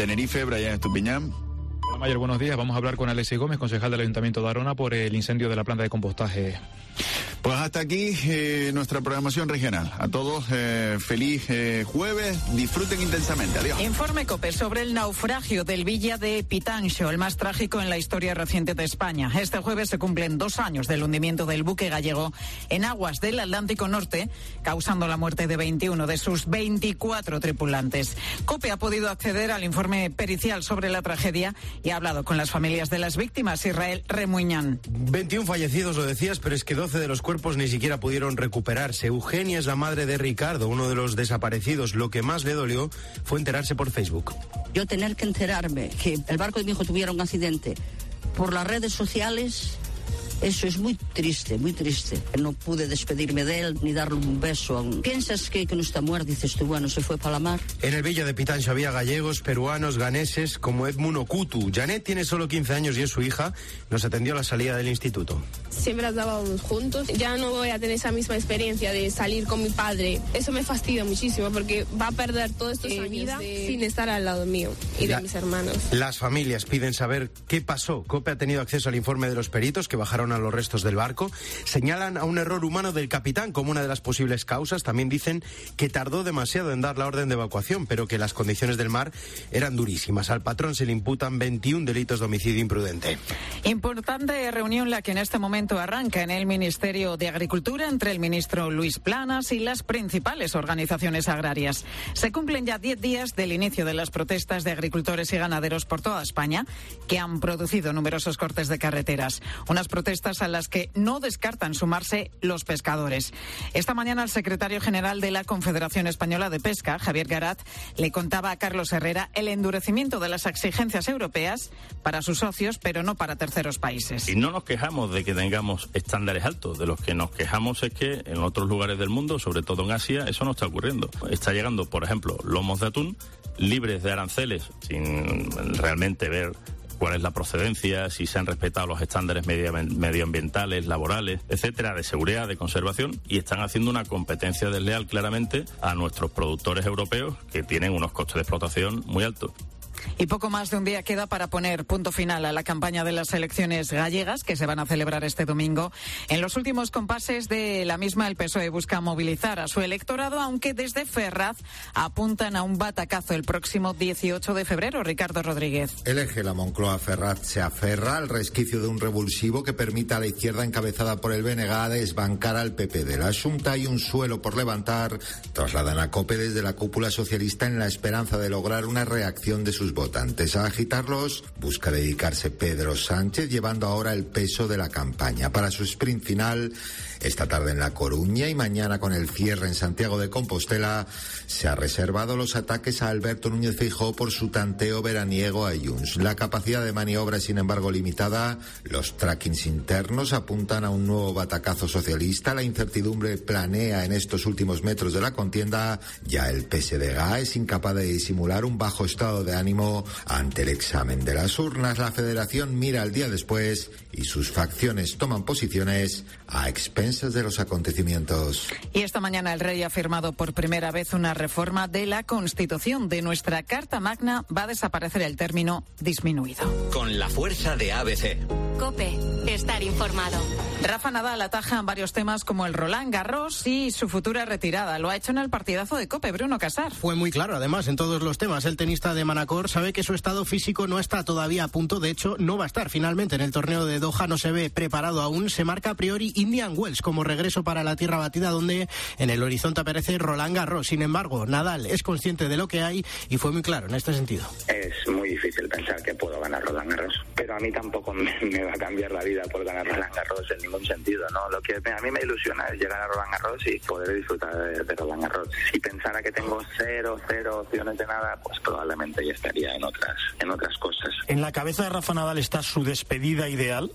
Tenerife, Brian Estupiñán. Hola Mayer, buenos días. Vamos a hablar con Alexis Gómez, concejal del Ayuntamiento de Arona, por el incendio de la planta de compostaje. Pues hasta aquí nuestra programación regional. A todos, feliz jueves. Disfruten intensamente. Adiós. Informe COPE sobre el naufragio del Villa de Pitanxo, el más trágico en la historia reciente de España. Este jueves se cumplen 2 años del hundimiento del buque gallego en aguas del Atlántico Norte, causando la muerte de 21 de sus 24 tripulantes. COPE ha podido acceder al informe pericial sobre la tragedia y ha hablado con las familias de las víctimas. Israel Remuñán. 21 fallecidos, lo decías, pero es que 12 de los cuerpos ni siquiera pudieron recuperarse. Eugenia es la madre de Ricardo, uno de los desaparecidos. Lo que más le dolió fue enterarse por Facebook. Yo tener que enterarme que el barco de mi hijo tuviera un accidente por las redes sociales, eso es muy triste, muy triste. No pude despedirme de él ni darle un beso aún. ¿Piensas que no está muerto? Dices tú, bueno, se fue para la mar. En el Villa de Pitanxo había gallegos, peruanos, ganeses, como Edmundo Kutu. Janet tiene solo 15 años y es su hija. Nos atendió a la salida del instituto. Siempre andábamos juntos. Ya no voy a tener esa misma experiencia de salir con mi padre. Eso me fastidia muchísimo porque va a perder todos estos años sin estar al lado mío y de mis hermanos. Las familias piden saber qué pasó. COPE ha tenido acceso al informe de los peritos que bajaron a los restos del barco. Señalan a un error humano del capitán como una de las posibles causas. También dicen que tardó demasiado en dar la orden de evacuación, pero que las condiciones del mar eran durísimas. Al patrón se le imputan 21 delitos de homicidio imprudente. Importante reunión la que en este momento arranca en el Ministerio de Agricultura entre el ministro Luis Planas y las principales organizaciones agrarias. Se cumplen ya 10 días del inicio de las protestas de agricultores y ganaderos por toda España, que han producido numerosos cortes de carreteras. Unas protestas a las que no descartan sumarse los pescadores. Esta mañana el secretario general de la Confederación Española de Pesca, Javier Garat, le contaba a Carlos Herrera el endurecimiento de las exigencias europeas para sus socios, pero no para terceros países. Y no nos quejamos de que tengamos estándares altos, de los que nos quejamos es que en otros lugares del mundo, sobre todo en Asia, eso no está ocurriendo. Está llegando, por ejemplo, lomos de atún libres de aranceles, sin realmente ver cuál es la procedencia, si se han respetado los estándares medioambientales, laborales, etcétera, de seguridad, de conservación, y están haciendo una competencia desleal claramente a nuestros productores europeos que tienen unos costes de explotación muy altos. Y poco más de un día queda para poner punto final a la campaña de las elecciones gallegas que se van a celebrar este domingo. En los últimos compases de la misma, el PSOE busca movilizar a su electorado, aunque desde Ferraz apuntan a un batacazo el próximo 18 de febrero. Ricardo Rodríguez. El eje La Moncloa-Ferraz se aferra al resquicio de un revulsivo que permita a la izquierda encabezada por el BNG desbancar al PP de la Xunta y un suelo por levantar. Trasladan a COPE desde la cúpula socialista en la esperanza de lograr una reacción de sus votantes. A agitarlos busca dedicarse Pedro Sánchez, llevando ahora el peso de la campaña. Para su sprint final, esta tarde en La Coruña y mañana con el cierre en Santiago de Compostela, se ha reservado los ataques a Alberto Núñez Feijóo por su tanteo veraniego a Junts. La capacidad de maniobra es, sin embargo, limitada. Los trackings internos apuntan a un nuevo batacazo socialista. La incertidumbre planea en estos últimos metros de la contienda. Ya el PSDG es incapaz de disimular un bajo estado de ánimo ante el examen de las urnas. La Federación mira al día después y sus facciones toman posiciones a expensas de los acontecimientos. Y esta mañana el rey ha firmado por primera vez una reforma de la Constitución. De nuestra Carta Magna va a desaparecer el término disminuido. Con la fuerza de ABC. COPE, estar informado. Rafa Nadal ataja en varios temas como el Roland Garros y su futura retirada. Lo ha hecho en el partidazo de COPE, Bruno Casar. Fue muy claro, además, en todos los temas. El tenista de Manacor sabe que su estado físico no está todavía a punto. De hecho, no va a estar finalmente en el torneo de Doha. No se ve preparado aún. Se marca a priori Indian Wells como regreso para la tierra batida, donde en el horizonte aparece Roland Garros. Sin embargo, Nadal es consciente de lo que hay y fue muy claro en este sentido. Es muy difícil pensar que puedo ganar Roland Garros, pero a mí tampoco me va a cambiar la vida por ganar Roland Garros en ningún sentido, ¿no? Lo que a mí me ilusiona es llegar a Roland Garros y poder disfrutar de Roland Garros. Si pensara que tengo cero opciones de nada, pues probablemente ya estaría en otras cosas. ¿En la cabeza de Rafa Nadal está su despedida ideal?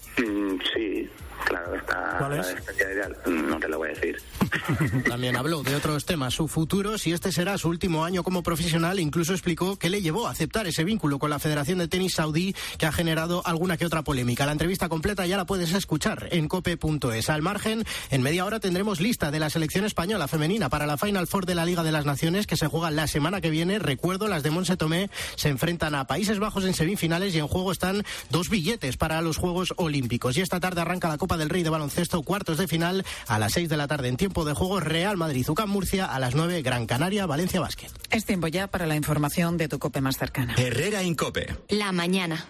Sí, claro, está. ¿Cuál es? La despedida ideal, no te lo voy a decir. También habló de otros temas, su futuro, si este será su último año como profesional, e incluso explicó qué le llevó a aceptar ese vínculo con la Federación de Tenis Saudí, que ha generado alguna que otra polémica. La entrevista completa ya la puedes escuchar en cope.es. Al margen, en media hora tendremos lista de la selección española femenina para la Final Four de la Liga de las Naciones, que se juega la semana que viene. Recuerdo, las de Montse Tomé se enfrentan a Países Bajos en semifinales y en juego están 2 billetes para los Juegos Olímpicos. Y esta tarde arranca la Copa del Rey de baloncesto, cuartos de final a las 6 de la tarde en tiempo de juego. Real Madrid, UCAM Murcia, a las 9 Gran Canaria, Valencia Basket. Es tiempo ya para la información de tu COPE más cercana. Herrera en COPE. La mañana.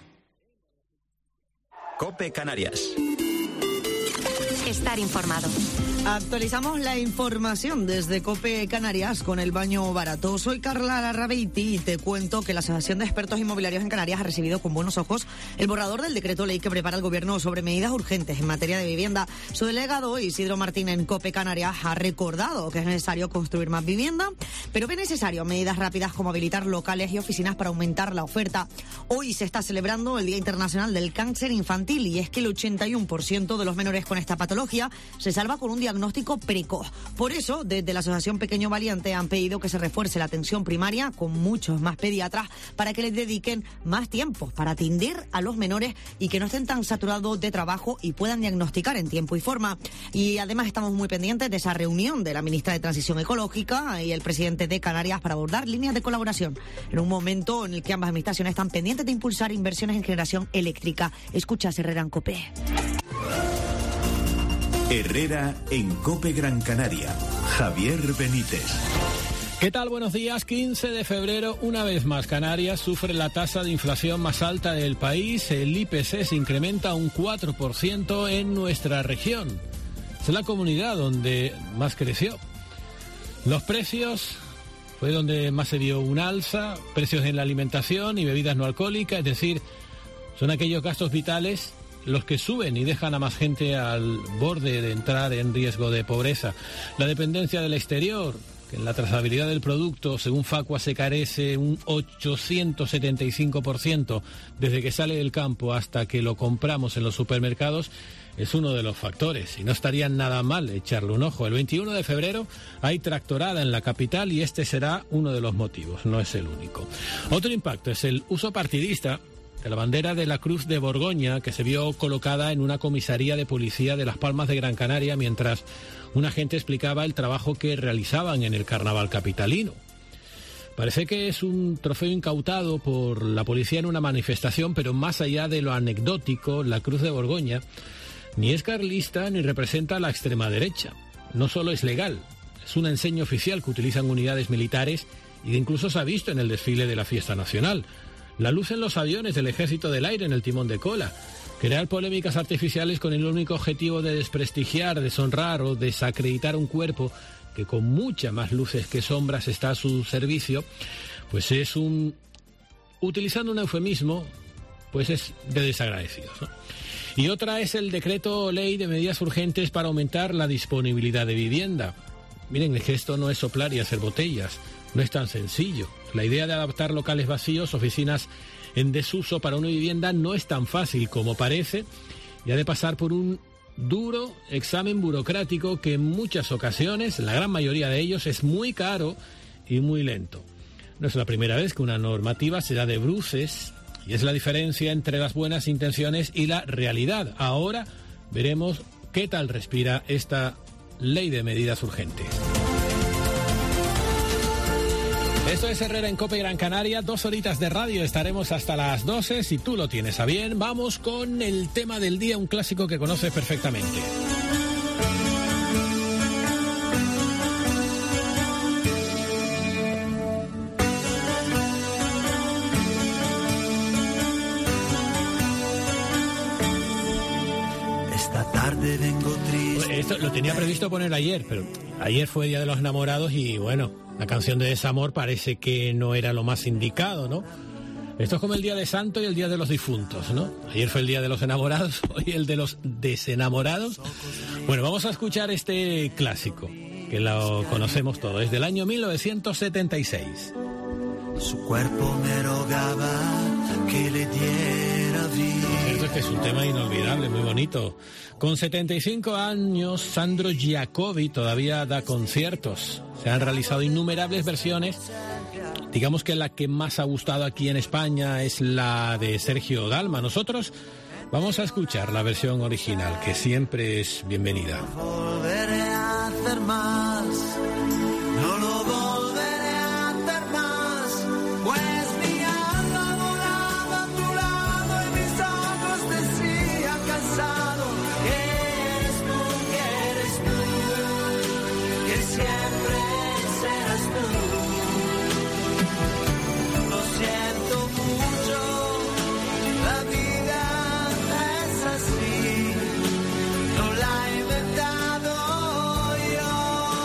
COPE Canarias. Estar informado. Actualizamos la información desde COPE Canarias con el baño barato. Soy Carla Larrabeiti y te cuento que la Asociación de Expertos Inmobiliarios en Canarias ha recibido con buenos ojos el borrador del decreto ley que prepara el Gobierno sobre medidas urgentes en materia de vivienda. Su delegado, Isidro Martín, en COPE Canarias, ha recordado que es necesario construir más vivienda, pero que es necesario medidas rápidas como habilitar locales y oficinas para aumentar la oferta. Hoy se está celebrando el Día Internacional del Cáncer Infantil y es que el 81% de los menores con esta patología se salva con un diagnóstico precoz. Por eso, desde la Asociación Pequeño Valiente han pedido que se refuerce la atención primaria con muchos más pediatras para que les dediquen más tiempo para atender a los menores y que no estén tan saturados de trabajo y puedan diagnosticar en tiempo y forma. Y además estamos muy pendientes de esa reunión de la ministra de Transición Ecológica y el presidente de Canarias para abordar líneas de colaboración en un momento en el que ambas administraciones están pendientes de impulsar inversiones en generación eléctrica. Escucha Herrera en COPE. Herrera en COPE Gran Canaria. Javier Benítez. ¿Qué tal? Buenos días. 15 de febrero, una vez más, Canarias sufre la tasa de inflación más alta del país. El IPC se incrementa un 4% en nuestra región. Es la comunidad donde más creció. Los precios fue donde más se vio un alza, precios en la alimentación y bebidas no alcohólicas, es decir, son aquellos gastos vitales los que suben y dejan a más gente al borde de entrar en riesgo de pobreza. La dependencia del exterior, que en la trazabilidad del producto, según Facua, se carece un 875% desde que sale del campo hasta que lo compramos en los supermercados, es uno de los factores. Y no estaría nada mal echarle un ojo. El 21 de febrero hay tractorada en la capital y este será uno de los motivos, no es el único. Otro impacto es el uso partidista de la bandera de la Cruz de Borgoña, que se vio colocada en una comisaría de policía de Las Palmas de Gran Canaria mientras un agente explicaba el trabajo que realizaban en el carnaval capitalino. Parece que es un trofeo incautado por la policía en una manifestación, pero más allá de lo anecdótico, la Cruz de Borgoña ni es carlista ni representa a la extrema derecha. No solo es legal, es una enseña oficial que utilizan unidades militares y que incluso se ha visto en el desfile de la fiesta nacional. La luz en los aviones del Ejército del Aire en el timón de cola. Crear polémicas artificiales con el único objetivo de desprestigiar, deshonrar o desacreditar un cuerpo que con muchas más luces que sombras está a su servicio, pues es utilizando un eufemismo, pues es de desagradecidos, ¿no? Y otra es el decreto ley de medidas urgentes para aumentar la disponibilidad de vivienda. Miren, es que esto no es soplar y hacer botellas, no es tan sencillo. La idea de adaptar locales vacíos, oficinas en desuso para una vivienda no es tan fácil como parece y ha de pasar por un duro examen burocrático que en muchas ocasiones, en la gran mayoría de ellos, es muy caro y muy lento. No es la primera vez que una normativa se da de bruces y es la diferencia entre las buenas intenciones y la realidad. Ahora veremos qué tal respira esta ley de medidas urgentes. Esto es Herrera en COPE Gran Canaria, 2 horitas de radio, estaremos hasta las 12, si tú lo tienes a bien. Vamos con el tema del día, un clásico que conoces perfectamente. Esta tarde vengo triste. Esto lo tenía previsto poner ayer, pero ayer fue Día de los Enamorados y bueno, la canción de desamor parece que no era lo más indicado, ¿no? Esto es como el Día de Santo y el Día de los Difuntos, ¿no? Ayer fue el Día de los Enamorados, hoy el de los desenamorados. Bueno, vamos a escuchar este clásico, que lo conocemos todos, es del año 1976. Su cuerpo me rogaba que le diera vida. Cierto es que es un tema inolvidable, muy bonito. Con 75 años, Sandro Giacobbi todavía da conciertos. Se han realizado innumerables versiones. Digamos que la que más ha gustado aquí en España es la de Sergio Dalma. Nosotros Vamos a escuchar la versión original, que siempre es bienvenida. Volveré a hacer más, no lo volveré a hacer más, pues mi alma volaba a tu lado y mis ojos decían cansado que eres tú, que siempre serás tú. Lo siento mucho, la vida es así, no la he inventado yo.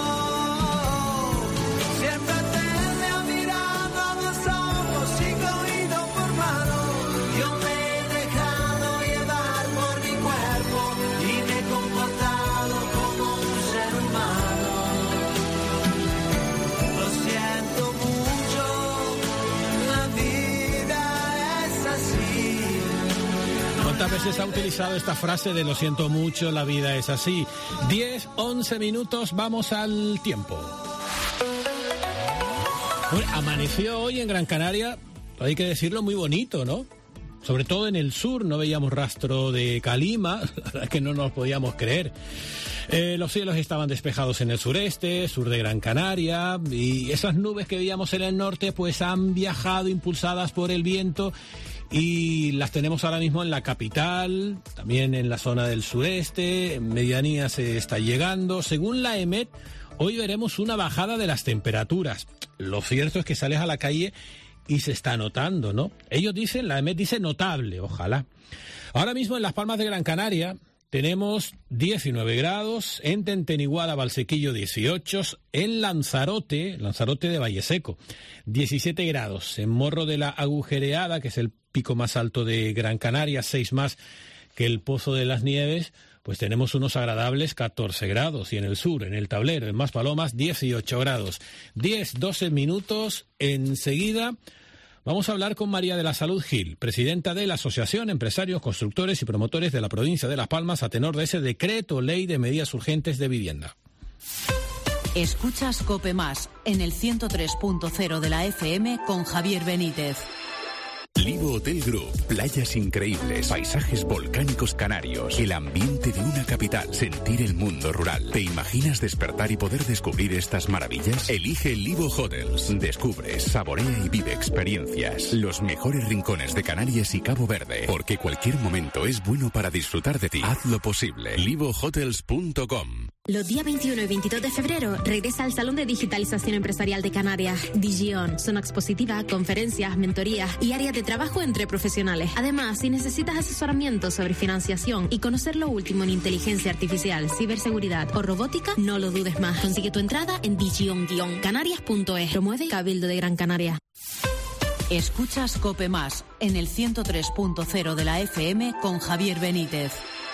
Siempre te he mirado a los ojos y cogido por mano. Yo me he dejado llevar por mi cuerpo y me he comportado como un ser humano. Lo siento mucho, la vida es así. ¿Cuántas veces ha utilizado esta frase de lo siento mucho, la vida es así? 10, 11 minutos, vamos al tiempo. Bueno, amaneció hoy en Gran Canaria, hay que decirlo, muy bonito, ¿no? Sobre todo en el sur, no veíamos rastro de calima, la verdad es que no nos podíamos creer. Los cielos estaban despejados en el sureste, sur de Gran Canaria, y esas nubes que veíamos en el norte pues han viajado impulsadas por el viento y las tenemos ahora mismo en la capital, también en la zona del sureste, en medianía se está llegando. Según la EMET, hoy veremos una bajada de las temperaturas. Lo cierto es que sales a la calle y se está notando, ¿no? Ellos dicen, la EMET dice notable, ojalá. Ahora mismo en Las Palmas de Gran Canaria tenemos 19 grados, en Tenteniguada, Valsequillo 18, en Lanzarote de Valleseco, 17 grados, en Morro de la Agujereada, que es el pico más alto de Gran Canaria, 6 más que el Pozo de las Nieves, pues tenemos unos agradables 14 grados, y en el sur, en el Tablero, en Maspalomas, 18 grados. 10, 12 minutos, enseguida vamos a hablar con María de la Salud Gil, presidenta de la Asociación Empresarios, Constructores y Promotores de la provincia de Las Palmas, a tenor de ese decreto ley de medidas urgentes de vivienda. Escuchas COPE Más en el 103.0 de la FM con Javier Benítez. Livo Hotel Group, playas increíbles, paisajes volcánicos canarios, el ambiente de una capital, sentir el mundo rural. ¿Te imaginas despertar y poder descubrir estas maravillas? Elige Livo Hotels. Descubre, saborea y vive experiencias. Los mejores rincones de Canarias y Cabo Verde, porque cualquier momento es bueno para disfrutar de ti. Haz lo posible. livohotels.com. Los días 21 y 22 de febrero regresa al Salón de Digitalización Empresarial de Canarias, Digion. Zona expositiva, conferencias, mentorías y áreas de trabajo entre profesionales. Además, si necesitas asesoramiento sobre financiación y conocer lo último en inteligencia artificial, ciberseguridad o robótica, no lo dudes más. Consigue tu entrada en digion-canarias.es. Promueve Cabildo de Gran Canaria. Escuchas COPE Más en el 103.0 de la FM con Javier Benítez.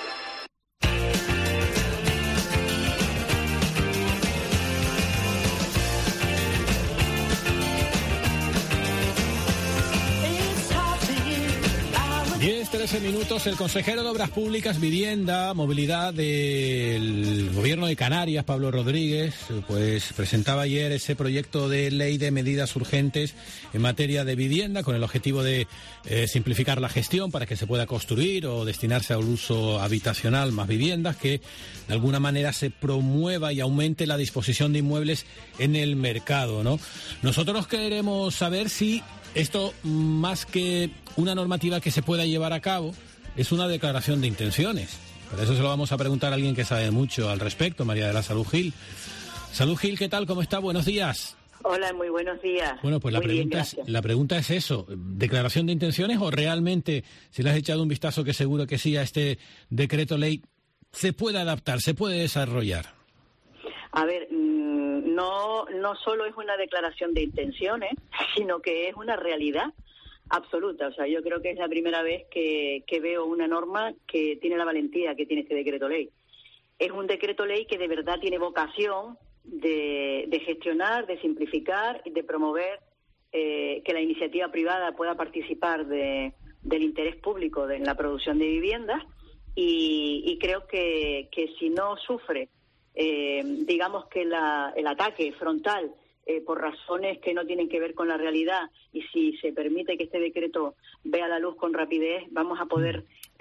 Diez, 13 minutos. El consejero de Obras Públicas, Vivienda, Movilidad del Gobierno de Canarias, Pablo Rodríguez, pues presentaba ayer ese proyecto de ley de medidas urgentes en materia de vivienda con el objetivo de simplificar la gestión para que se pueda construir o destinarse al uso habitacional más viviendas, que de alguna manera se promueva y aumente la disposición de inmuebles en el mercado, ¿no? Nosotros queremos saber si esto, más que una normativa que se pueda llevar a cabo, es una declaración de intenciones. Por eso se lo vamos a preguntar a alguien que sabe mucho al respecto, María de la Salud Gil. Salud Gil, ¿qué tal? ¿Cómo está? Buenos días. Hola, muy buenos días. Bueno, pues la pregunta es eso, ¿declaración de intenciones o realmente, si le has echado un vistazo, que seguro que sí, a este decreto ley, se puede adaptar, se puede desarrollar? A ver, no solo es una declaración de intenciones, sino que es una realidad absoluta. O sea, yo creo que es la primera vez que veo una norma que tiene la valentía que tiene este decreto ley. Es un decreto ley que de verdad tiene vocación de gestionar, de simplificar y de promover que la iniciativa privada pueda participar del interés público en la producción de viviendas, y creo que si no sufre digamos que el ataque frontal por razones que no tienen que ver con la realidad, y si se permite que este decreto vea la luz con rapidez, vamos a poder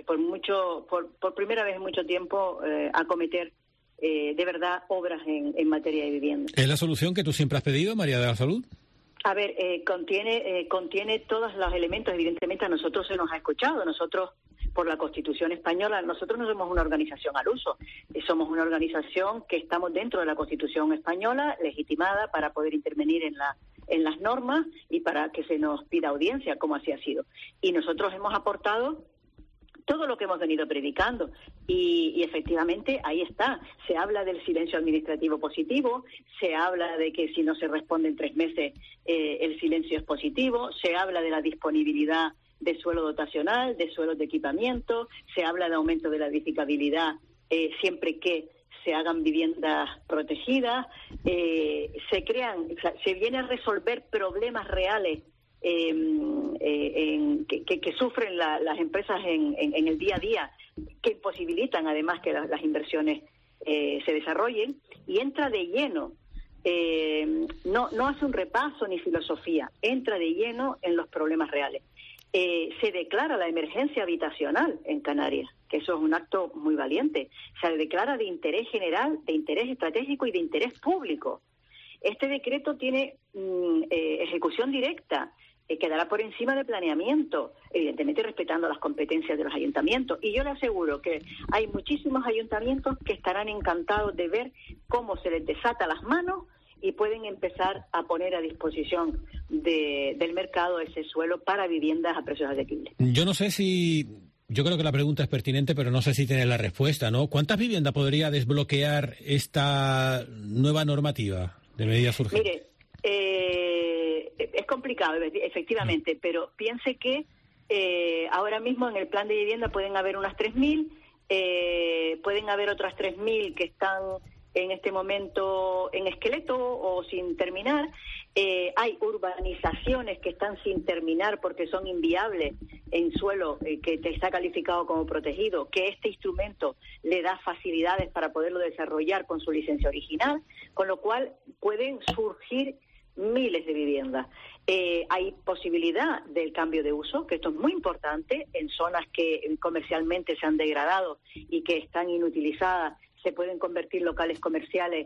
por primera vez en mucho tiempo acometer de verdad obras en materia de vivienda. ¿Es la solución que tú siempre has pedido, María de la Salud? A ver, contiene todos los elementos. Evidentemente a nosotros se nos ha escuchado. Nosotros, por la Constitución española, nosotros no somos una organización al uso. Somos una organización que estamos dentro de la Constitución española, legitimada para poder intervenir en las normas y para que se nos pida audiencia, como así ha sido. Y nosotros hemos aportado todo lo que hemos venido predicando y efectivamente ahí está. Se habla del silencio administrativo positivo, se habla de que si no se responde en 3 meses el silencio es positivo, se habla de la disponibilidad de suelo dotacional, de suelos de equipamiento, se habla de aumento de la edificabilidad siempre que se hagan viviendas protegidas, se viene a resolver problemas reales que sufren las empresas en el día a día, que imposibilitan además que las inversiones se desarrollen, y entra de lleno, no hace un repaso ni filosofía, entra de lleno en los problemas reales. Se declara la emergencia habitacional en Canarias, que eso es un acto muy valiente. Se declara de interés general, de interés estratégico y de interés público. Este decreto tiene ejecución directa, quedará por encima de planeamiento, evidentemente respetando las competencias de los ayuntamientos. Y yo le aseguro que hay muchísimos ayuntamientos que estarán encantados de ver cómo se les desata las manos y pueden empezar a poner a disposición del mercado ese suelo para viviendas a precios asequibles. Yo creo que la pregunta es pertinente, pero no sé si tiene la respuesta, ¿no? ¿Cuántas viviendas podría desbloquear esta nueva normativa de medidas urgentes? Mire, es complicado, efectivamente, pero piense que ahora mismo en el plan de vivienda pueden haber unas 3.000, pueden haber otras 3.000 que están en este momento en esqueleto o sin terminar. Hay urbanizaciones que están sin terminar porque son inviables en suelo que está calificado como protegido, que este instrumento le da facilidades para poderlo desarrollar con su licencia original, con lo cual pueden surgir miles de viviendas. Hay posibilidad del cambio de uso, que esto es muy importante, en zonas que comercialmente se han degradado y que están inutilizadas, se pueden convertir locales comerciales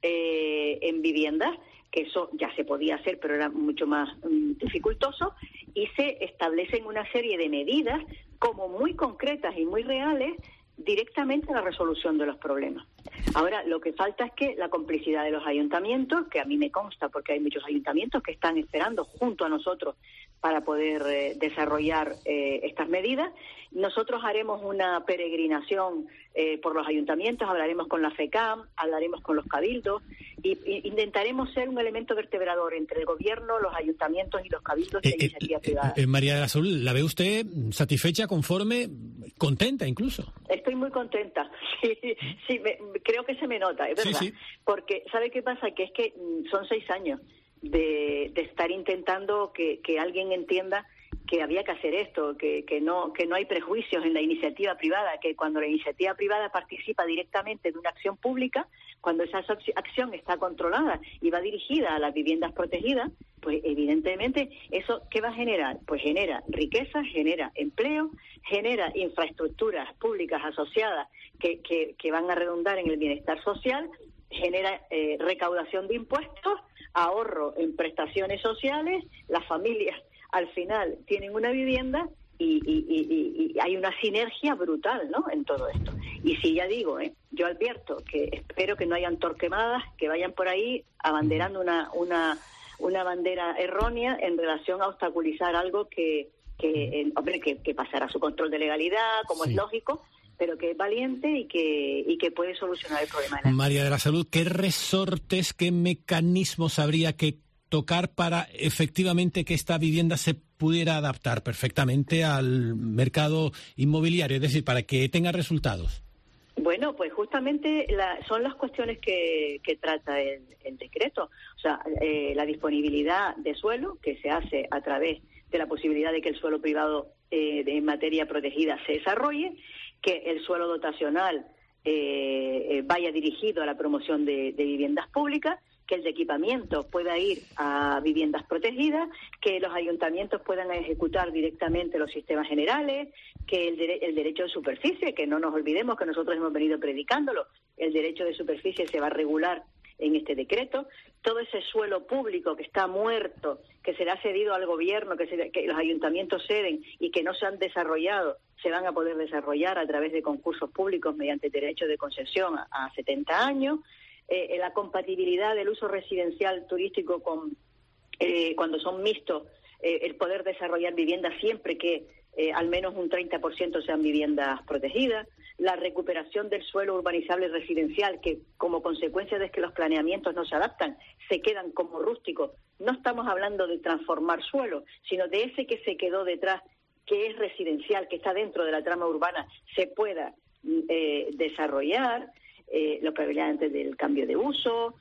en viviendas, que eso ya se podía hacer, pero era mucho más dificultoso, y se establecen una serie de medidas como muy concretas y muy reales directamente a la resolución de los problemas. Ahora, lo que falta es que la complicidad de los ayuntamientos, que a mí me consta porque hay muchos ayuntamientos que están esperando junto a nosotros para poder desarrollar estas medidas. Nosotros haremos una peregrinación por los ayuntamientos, hablaremos con la FECAM, hablaremos con los cabildos y intentaremos ser un elemento vertebrador entre el gobierno, los ayuntamientos y los cabildos de iniciativa privada. María de la Salud, ¿la ve usted satisfecha, conforme, contenta incluso? Estoy muy contenta, sí, creo que se me nota, es verdad, sí. Porque ¿sabe qué pasa? Que es que son 6 años de estar intentando que alguien entienda que había que hacer esto, que no hay prejuicios en la iniciativa privada, que cuando la iniciativa privada participa directamente de una acción pública, cuando esa acción está controlada y va dirigida a las viviendas protegidas, pues evidentemente eso ¿qué va a generar? Pues genera riqueza, genera empleo, genera infraestructuras públicas asociadas que van a redundar en el bienestar social, genera recaudación de impuestos, ahorro en prestaciones sociales, las familias al final tienen una vivienda y hay una sinergia brutal, ¿no?, en todo esto. Y sí, ya digo, yo advierto que espero que no hayan torquemadas que vayan por ahí abanderando una bandera errónea en relación a obstaculizar algo que pasará su control de legalidad, como es lógico, pero que es valiente y que puede solucionar el problema. María de la Salud, ¿qué resortes, qué mecanismos habría que tocar para efectivamente que esta vivienda se pudiera adaptar perfectamente al mercado inmobiliario, es decir, para que tenga resultados? Bueno, pues justamente son las cuestiones que trata el decreto. O sea, la disponibilidad de suelo, que se hace a través de la posibilidad de que el suelo privado en materia protegida se desarrolle, que el suelo dotacional vaya dirigido a la promoción de viviendas públicas, que el de equipamiento pueda ir a viviendas protegidas, que los ayuntamientos puedan ejecutar directamente los sistemas generales, que el derecho de superficie, que no nos olvidemos que nosotros hemos venido predicándolo, el derecho de superficie se va a regular en este decreto, todo ese suelo público que está muerto, que será cedido al gobierno, que los ayuntamientos ceden y que no se han desarrollado, se van a poder desarrollar a través de concursos públicos mediante derecho de concesión a 70 años, la compatibilidad del uso residencial turístico con cuando son mixtos, el poder desarrollar viviendas siempre que al menos un 30% sean viviendas protegidas, la recuperación del suelo urbanizable residencial, que como consecuencia de que los planeamientos no se adaptan, se quedan como rústicos. No estamos hablando de transformar suelo, sino de ese que se quedó detrás, que es residencial, que está dentro de la trama urbana, se pueda desarrollar, lo que hablaba antes del cambio de uso,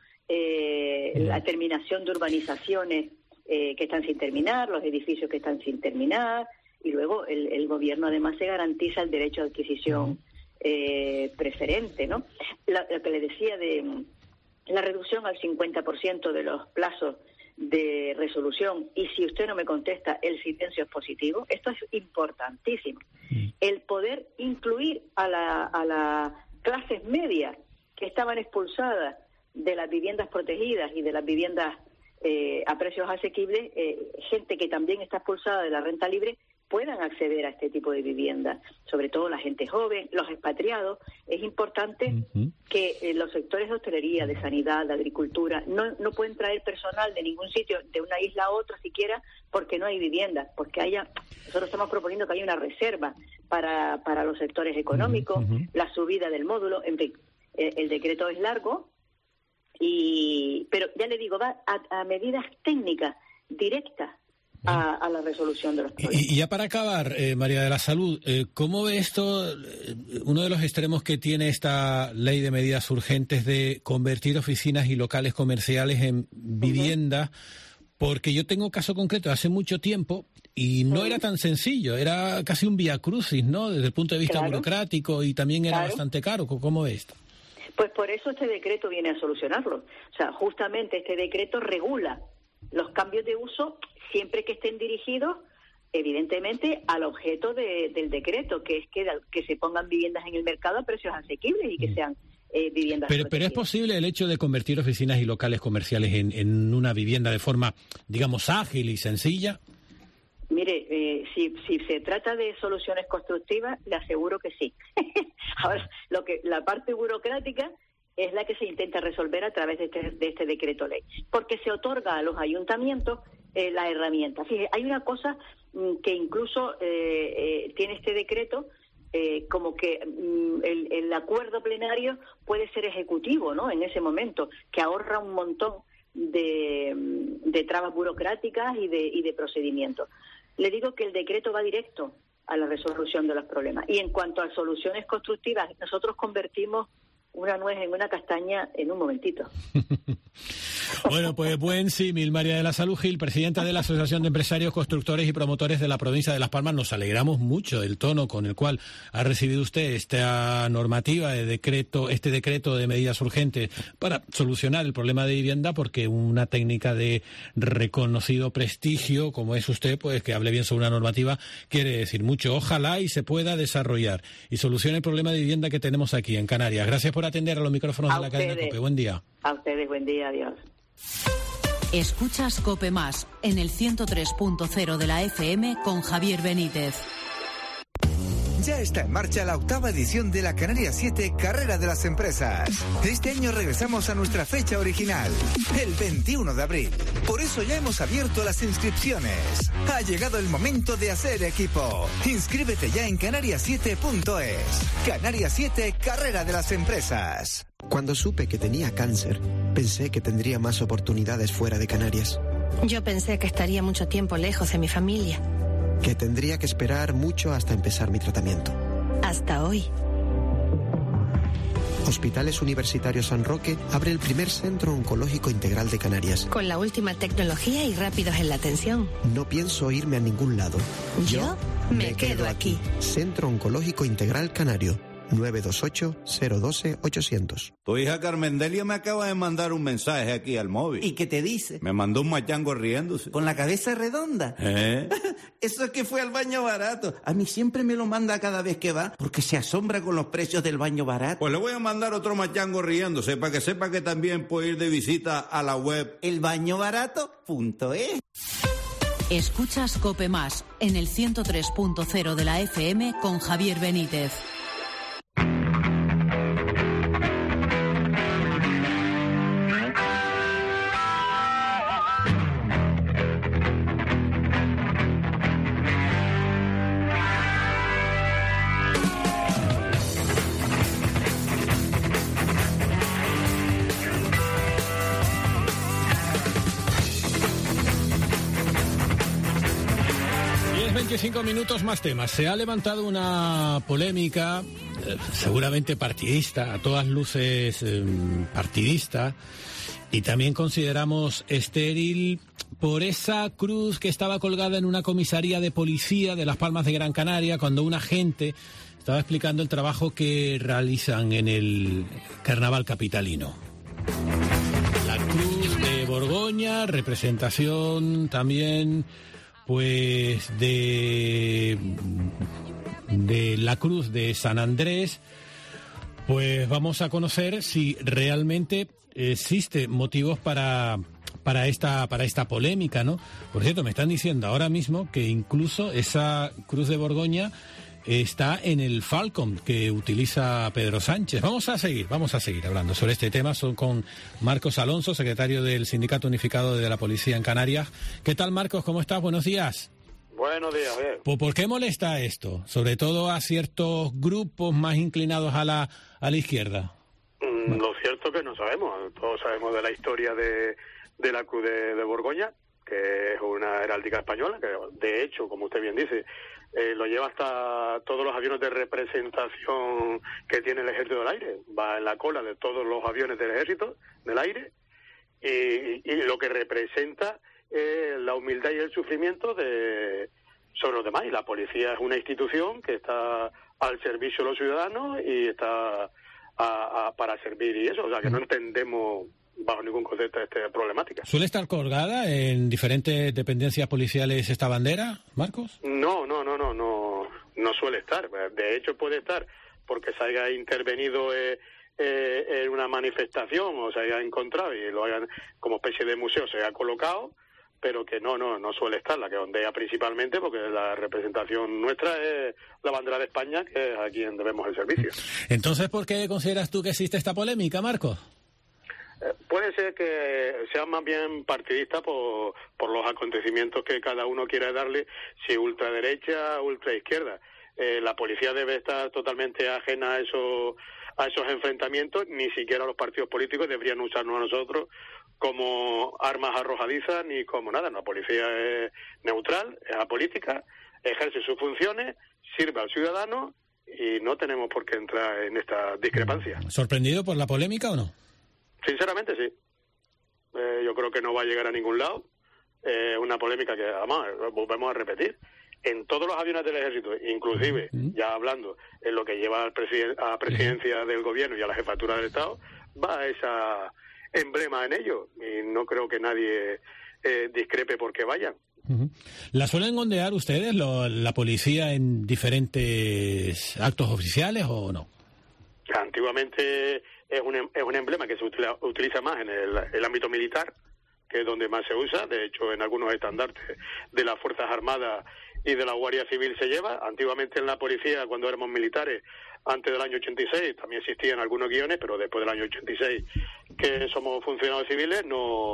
la terminación de urbanizaciones que están sin terminar, los edificios que están sin terminar, y luego el gobierno además se garantiza el derecho de adquisición preferente, ¿no? Lo que le decía de la reducción al 50% de los plazos de resolución, y si usted no me contesta, el silencio es positivo. Esto es importantísimo. El poder incluir a las clases medias que estaban expulsadas de las viviendas protegidas y de las viviendas a precios asequibles, gente que también está expulsada de la renta libre, puedan acceder a este tipo de viviendas, sobre todo la gente joven, los expatriados. Es importante que los sectores de hostelería, de sanidad, de agricultura, no pueden traer personal de ningún sitio, de una isla a otra siquiera, porque no hay viviendas, porque nosotros estamos proponiendo que haya una reserva para los sectores económicos, la subida del módulo, en fin, el decreto es largo, pero ya le digo, va a medidas técnicas directas a la resolución de los problemas. Y ya para acabar, María de la Salud, ¿cómo ve esto, uno de los extremos que tiene esta ley de medidas urgentes de convertir oficinas y locales comerciales en vivienda? Porque yo tengo caso concreto hace mucho tiempo y no era tan sencillo, era casi un viacrucis, ¿no? Desde el punto de vista burocrático, y también era bastante caro. ¿Cómo ve esto? Pues por eso este decreto viene a solucionarlo. O sea, justamente este decreto regula los cambios de uso siempre que estén dirigidos, evidentemente, al objeto del decreto, que es que se pongan viviendas en el mercado a precios asequibles y que sean viviendas pero ¿es posible el hecho de convertir oficinas y locales comerciales en una vivienda de forma, digamos, ágil y sencilla? Mire, si se trata de soluciones constructivas, le aseguro que sí. Ahora, la parte burocrática es la que se intenta resolver a través de este decreto ley, porque se otorga a los ayuntamientos la herramienta. Fíjese, hay una cosa que incluso tiene este decreto, como que el acuerdo plenario puede ser ejecutivo, ¿no? En ese momento, que ahorra un montón de trabas burocráticas y de procedimientos. Le digo que el decreto va directo a la resolución de los problemas. Y en cuanto a soluciones constructivas, nosotros convertimos una nuez en una castaña en un momentito. Bueno, pues buen símil. María de la Salud Gil, presidenta de la Asociación de Empresarios, Constructores y Promotores de la provincia de Las Palmas. Nos alegramos mucho del tono con el cual ha recibido usted esta normativa de decreto, este decreto de medidas urgentes para solucionar el problema de vivienda, porque una técnica de reconocido prestigio como es usted, pues que hable bien sobre una normativa quiere decir mucho. Ojalá y se pueda desarrollar y solucione el problema de vivienda que tenemos aquí en Canarias. Gracias por atender a los micrófonos de la cadena COPE. Buen día. A ustedes, buen día, adiós. Escuchas COPE Más en el 103.0 de la FM con Javier Benítez. Ya está en marcha la 8ª edición de la Canarias 7 Carrera de las Empresas. Este año regresamos a nuestra fecha original, el 21 de abril. Por eso ya hemos abierto las inscripciones. Ha llegado el momento de hacer equipo. Inscríbete ya en canarias7.es. Canarias 7 Carrera de las Empresas. Cuando supe que tenía cáncer, pensé que tendría más oportunidades fuera de Canarias. Yo pensé que estaría mucho tiempo lejos de mi familia. Que tendría que esperar mucho hasta empezar mi tratamiento. Hasta hoy. Hospitales Universitarios San Roque abre el primer centro oncológico integral de Canarias. Con la última tecnología y rápidos en la atención. No pienso irme a ningún lado. Yo me quedo aquí. Centro Oncológico Integral Canario. 928 012 800. Tu hija Carmendelia me acaba de mandar un mensaje aquí al móvil. ¿Y qué te dice? Me mandó un machango riéndose. ¿Con la cabeza redonda? Eso es que fue al baño barato. A mí siempre me lo manda cada vez que va, porque se asombra con los precios del baño barato. Pues le voy a mandar otro machango riéndose, para que sepa que también puede ir de visita a la web elbañobarato.es. Escuchas COPE Más en el 103.0 de la FM con Javier Benítez. Minutos más temas. Se ha levantado una polémica, seguramente partidista, a todas luces partidista, y también consideramos estéril por esa cruz que estaba colgada en una comisaría de policía de Las Palmas de Gran Canaria cuando un agente estaba explicando el trabajo que realizan en el carnaval capitalino. La cruz de Borgoña, representación también pues de la cruz de San Andrés. Pues vamos a conocer si realmente existe motivos para esta polémica, ¿no? Por cierto, me están diciendo ahora mismo que incluso esa cruz de Borgoña está en el Falcon que utiliza Pedro Sánchez. Vamos a seguir hablando sobre este tema con Marcos Alonso, secretario del Sindicato Unificado de la Policía en Canarias. ¿Qué tal, Marcos? ¿Cómo estás? Buenos días. Buenos días, bien. ¿Por qué molesta esto? Sobre todo a ciertos grupos más inclinados a la izquierda. Lo cierto es que no sabemos. Todos sabemos de la historia de la cruz de Borgoña, que es una heráldica española, que de hecho, como usted bien dice, lo lleva hasta todos los aviones de representación que tiene el Ejército del Aire. Va en la cola de todos los aviones del Ejército del Aire y lo que representa la humildad y el sufrimiento sobre los demás. Y la policía es una institución que está al servicio de los ciudadanos y está para servir y eso. O sea, que no entendemos bajo ningún concepto esta problemática. ¿Suele estar colgada en diferentes dependencias policiales esta bandera, Marcos? No suele estar. De hecho, puede estar porque se haya intervenido en una manifestación o se haya encontrado y lo hagan como especie de museo, se haya colocado, pero que no suele estar. La que ondea principalmente, porque la representación nuestra es la bandera de España, que es a quien debemos el servicio. Entonces, ¿por qué consideras tú que existe esta polémica, Marcos? Puede ser que sea más bien partidista por los acontecimientos que cada uno quiera darle, si ultraderecha o ultraizquierda. La policía debe estar totalmente ajena a esos enfrentamientos. Ni siquiera los partidos políticos deberían usarnos a nosotros como armas arrojadizas ni como nada. La policía es neutral, es apolítica, ejerce sus funciones, sirve al ciudadano y no tenemos por qué entrar en esta discrepancia. ¿Sorprendido por la polémica o no? Sinceramente sí. Yo creo que no va a llegar a ningún lado. Una polémica que además volvemos a repetir. En todos los aviones del Ejército, inclusive, ya hablando en lo que lleva a presidencia del gobierno y a la jefatura del Estado, va esa emblema en ello. Y no creo que nadie discrepe porque vayan. ¿La suelen ondear ustedes, la policía, en diferentes actos oficiales o no? Antiguamente es un emblema que se utiliza más en el ámbito militar, que es donde más se usa. De hecho, en algunos estandartes de las Fuerzas Armadas y de la Guardia Civil se lleva. Antiguamente en la policía, cuando éramos militares, antes del año 86, también existían algunos guiones, pero después del año 86, que somos funcionarios civiles, no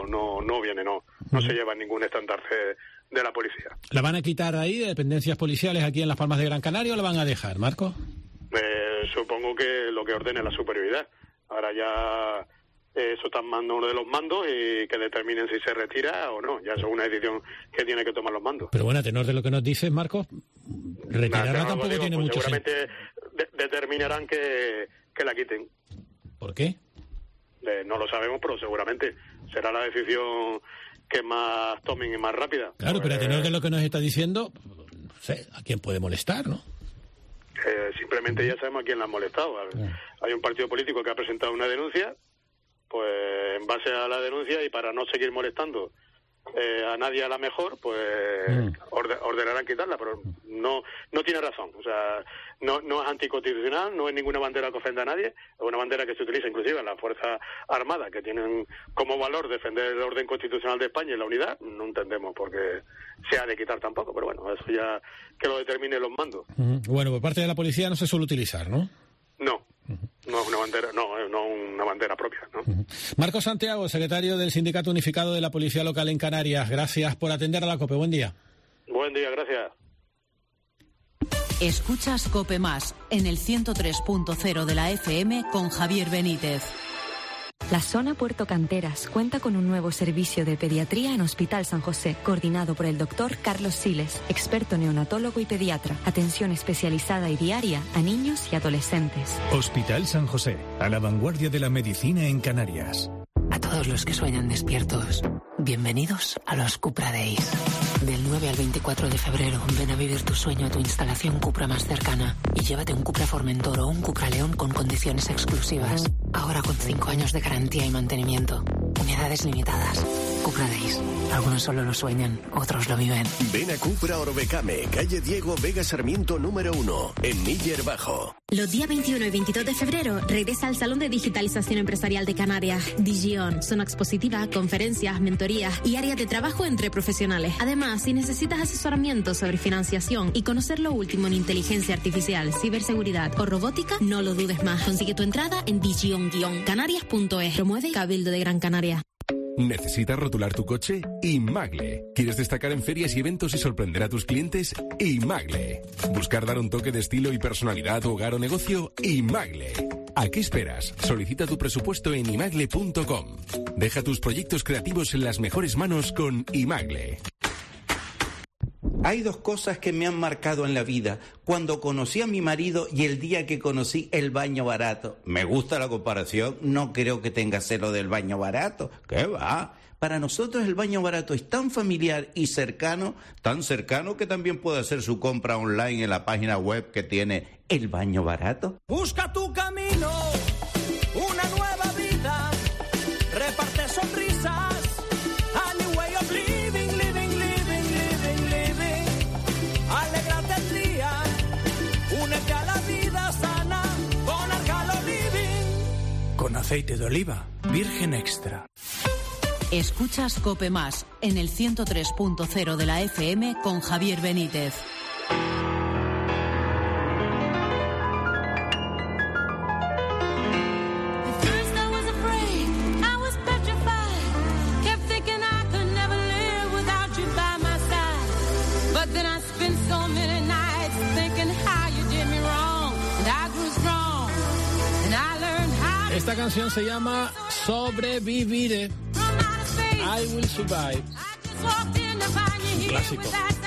se lleva ningún estandarte de la policía. ¿La van a quitar ahí de dependencias policiales aquí en Las Palmas de Gran Canaria o la van a dejar, Marco? Supongo que lo que ordene la superioridad. Ahora ya eso está en mando uno de los mandos y que determinen si se retira o no. Ya eso es una decisión que tiene que tomar los mandos. Pero bueno, a tenor de lo que nos dices, Marcos, retirarla tampoco tiene mucho sentido. Seguramente determinarán que la quiten. ¿Por qué? No lo sabemos, pero seguramente será la decisión que más tomen y más rápida. Claro, pero a tenor de lo que nos está diciendo, no sé, ¿a quién puede molestar, no? Simplemente ya sabemos a quién la han molestado. Hay un partido político que ha presentado una denuncia, pues en base a la denuncia y para no seguir molestando a nadie a la mejor, pues ordenarán quitarla, pero no tiene razón. O sea, no es anticonstitucional, no es ninguna bandera que ofenda a nadie, es una bandera que se utiliza inclusive en las Fuerzas Armadas, que tienen como valor defender el orden constitucional de España y la unidad. No entendemos por qué se ha de quitar tampoco, pero bueno, eso ya que lo determinen los mandos. Bueno, por parte de la policía no se suele utilizar, ¿no? No es una bandera, no una bandera propia, ¿no? Marcos Santiago, secretario del Sindicato Unificado de la Policía Local en Canarias, gracias por atender a la COPE. Buen día. Buen día, gracias. Escuchas COPE Más en el 103.0 de la FM con Javier Benítez. La zona Puerto Canteras cuenta con un nuevo servicio de pediatría en Hospital San José, coordinado por el doctor Carlos Siles, experto neonatólogo y pediatra. Atención especializada y diaria a niños y adolescentes. Hospital San José, a la vanguardia de la medicina en Canarias. A todos los que sueñan despiertos, bienvenidos a los Cupra Days. Del 9 al 24 de febrero, ven a vivir tu sueño a tu instalación Cupra más cercana y llévate un Cupra Formentor o un Cupra León con condiciones exclusivas. Ahora con 5 años de garantía y mantenimiento. Unidades limitadas. Cupra Days. Algunos solo lo sueñan, otros lo viven. Ven a Cupra Orbecame, calle Diego Vega Sarmiento número 1, en Níger Bajo. Los días 21 y 22 de febrero regresa al Salón de Digitalización Empresarial de Canarias, Digion. Zona expositiva, conferencias, mentorías y áreas de trabajo entre profesionales. Además, si necesitas asesoramiento sobre financiación y conocer lo último en inteligencia artificial, ciberseguridad o robótica, no lo dudes más. Consigue tu entrada en digion-canarias.es. Promueve Cabildo de Gran Canaria. ¿Necesitas rotular tu coche? Imagle. ¿Quieres destacar en ferias y eventos y sorprender a tus clientes? Imagle. ¿Buscar dar un toque de estilo y personalidad a tu hogar o negocio? Imagle. ¿A qué esperas? Solicita tu presupuesto en imagle.com. Deja tus proyectos creativos en las mejores manos con Imagle. Hay dos cosas que me han marcado en la vida. Cuando conocí a mi marido y el día que conocí el baño barato. Me gusta la comparación, no creo que tenga celo del baño barato. ¿Qué va? Para nosotros el baño barato es tan familiar y cercano, tan cercano que también puede hacer su compra online en la página web que tiene el baño barato. Busca tu camino, una nueva vida, reparte sonrisas. Con aceite de oliva, virgen extra. Escuchas COPE Más en el 103.0 de la FM con Javier Benítez. Esta canción se llama Sobreviviré. I Will Survive. Un clásico.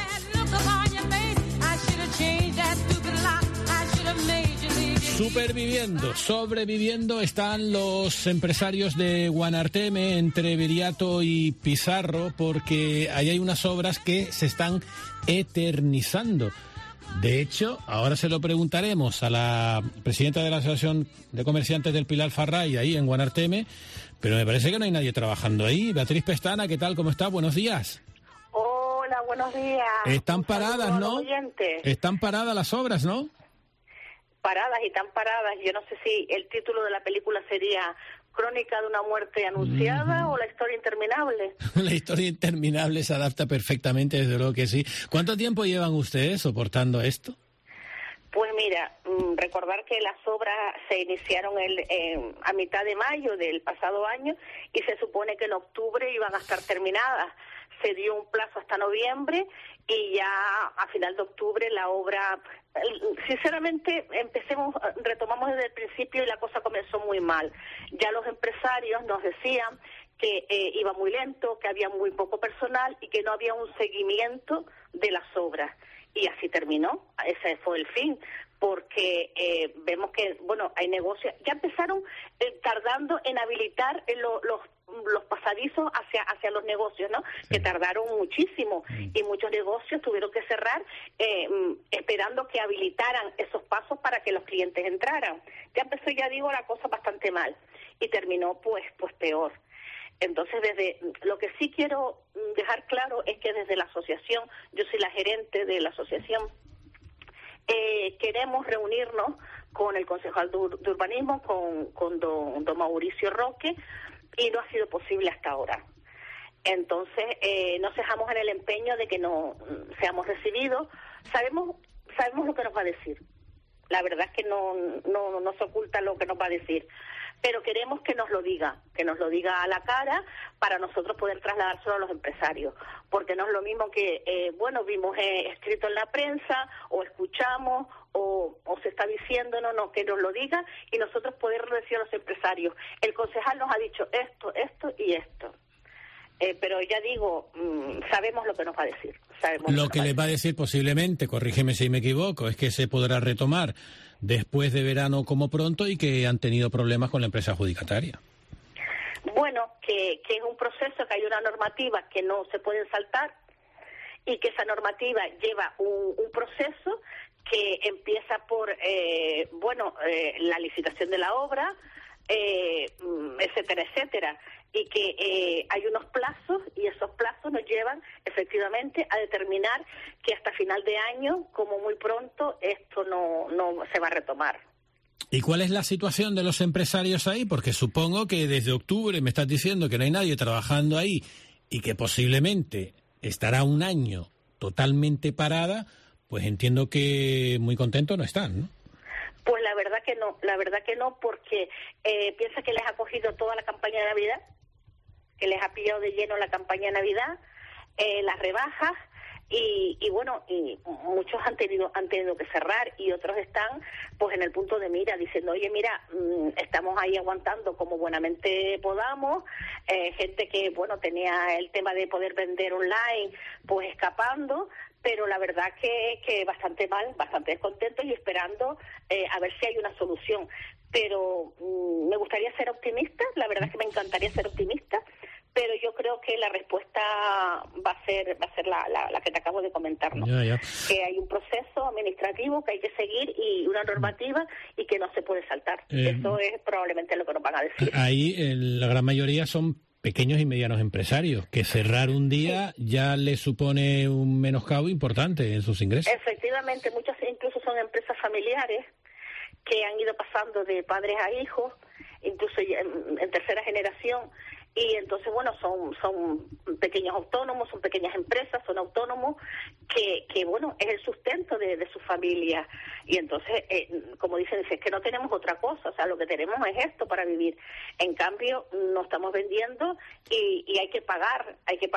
Sobreviviendo están los empresarios de Guanarteme entre Viriato y Pizarro, porque ahí hay unas obras que se están eternizando. De hecho, ahora se lo preguntaremos a la presidenta de la Asociación de Comerciantes del Pilar Farray, ahí en Guanarteme, pero me parece que no hay nadie trabajando ahí. Beatriz Pestana, ¿qué tal? ¿Cómo está? Buenos días. Hola, buenos días. Están paradas, ¿no? Están paradas las obras, ¿no? Paradas y tan paradas. Yo no sé si el título de la película sería Crónica de una muerte anunciada o La historia interminable. La historia interminable se adapta perfectamente, desde luego que sí. ¿Cuánto tiempo llevan ustedes soportando esto? Pues mira, recordar que las obras se iniciaron a mitad de mayo del pasado año y se supone que en octubre iban a estar terminadas. Se dio un plazo hasta noviembre y ya a final de octubre la obra, sinceramente, retomamos desde el principio y la cosa comenzó muy mal. Ya los empresarios nos decían que iba muy lento, que había muy poco personal y que no había un seguimiento de las obras. Y así terminó, ese fue el fin, porque vemos que, bueno, hay negocios, ya empezaron tardando en habilitar los pasadizos hacia los negocios, ¿no? Sí. Que tardaron muchísimo y muchos negocios tuvieron que cerrar esperando que habilitaran esos pasos para que los clientes entraran. Ya empezó, ya digo, la cosa bastante mal y terminó pues peor. Entonces, lo que sí quiero dejar claro es que desde la asociación, yo soy la gerente de la asociación, queremos reunirnos con el concejal de urbanismo, con don Mauricio Roque, y no ha sido posible hasta ahora. Entonces, nos dejamos en el empeño de que no seamos recibidos. Sabemos lo que nos va a decir. La verdad es que no se oculta lo que nos va a decir. Pero queremos que nos lo diga a la cara para nosotros poder trasladárselo a los empresarios. Porque no es lo mismo que, vimos escrito en la prensa, o escuchamos, o se está diciendo, que nos lo diga, y nosotros poder decir a los empresarios, el concejal nos ha dicho esto, esto y esto. Pero ya digo, sabemos lo que nos va a decir. Lo que les va a decir posiblemente, corrígeme si me equivoco, es que se podrá retomar después de verano como pronto y que han tenido problemas con la empresa adjudicataria. Bueno, que es un proceso, que hay una normativa que no se pueden saltar y que esa normativa lleva un proceso que empieza por, la licitación de la obra, etcétera, etcétera, y que hay unos plazos, y esos plazos nos llevan efectivamente a determinar que hasta final de año, como muy pronto, esto no se va a retomar. ¿Y cuál es la situación de los empresarios ahí? Porque supongo que desde octubre me estás diciendo que no hay nadie trabajando ahí y que posiblemente estará un año totalmente parada, pues entiendo que muy contentos no están, ¿no? Pues la verdad que no, porque piensa que les ha cogido toda la campaña de Navidad, que les ha pillado de lleno la campaña de Navidad, las rebajas, y muchos han tenido que cerrar, y otros están pues en el punto de mira, diciendo, oye, mira, estamos ahí aguantando como buenamente podamos, gente que tenía el tema de poder vender online, pues escapando, pero la verdad que bastante mal, bastante descontentos y esperando a ver si hay una solución. Pero me gustaría ser optimista, la verdad es que me encantaría ser optimista, pero yo creo que la respuesta va a ser la que te acabo de comentar, ¿no? Ya. Que hay un proceso administrativo que hay que seguir y una normativa y que no se puede saltar. Eso es probablemente lo que nos van a decir. Ahí la gran mayoría son pequeños y medianos empresarios, que cerrar un día ya les supone un menoscabo importante en sus ingresos. Efectivamente, muchas incluso son empresas familiares que han ido pasando de padres a hijos, incluso en tercera generación, y entonces, son pequeños autónomos, son pequeñas empresas, son autónomos que es el sustento de su familia. Y entonces, como dicen, es que no tenemos otra cosa, o sea, lo que tenemos es esto para vivir. En cambio, no estamos vendiendo y hay que pagar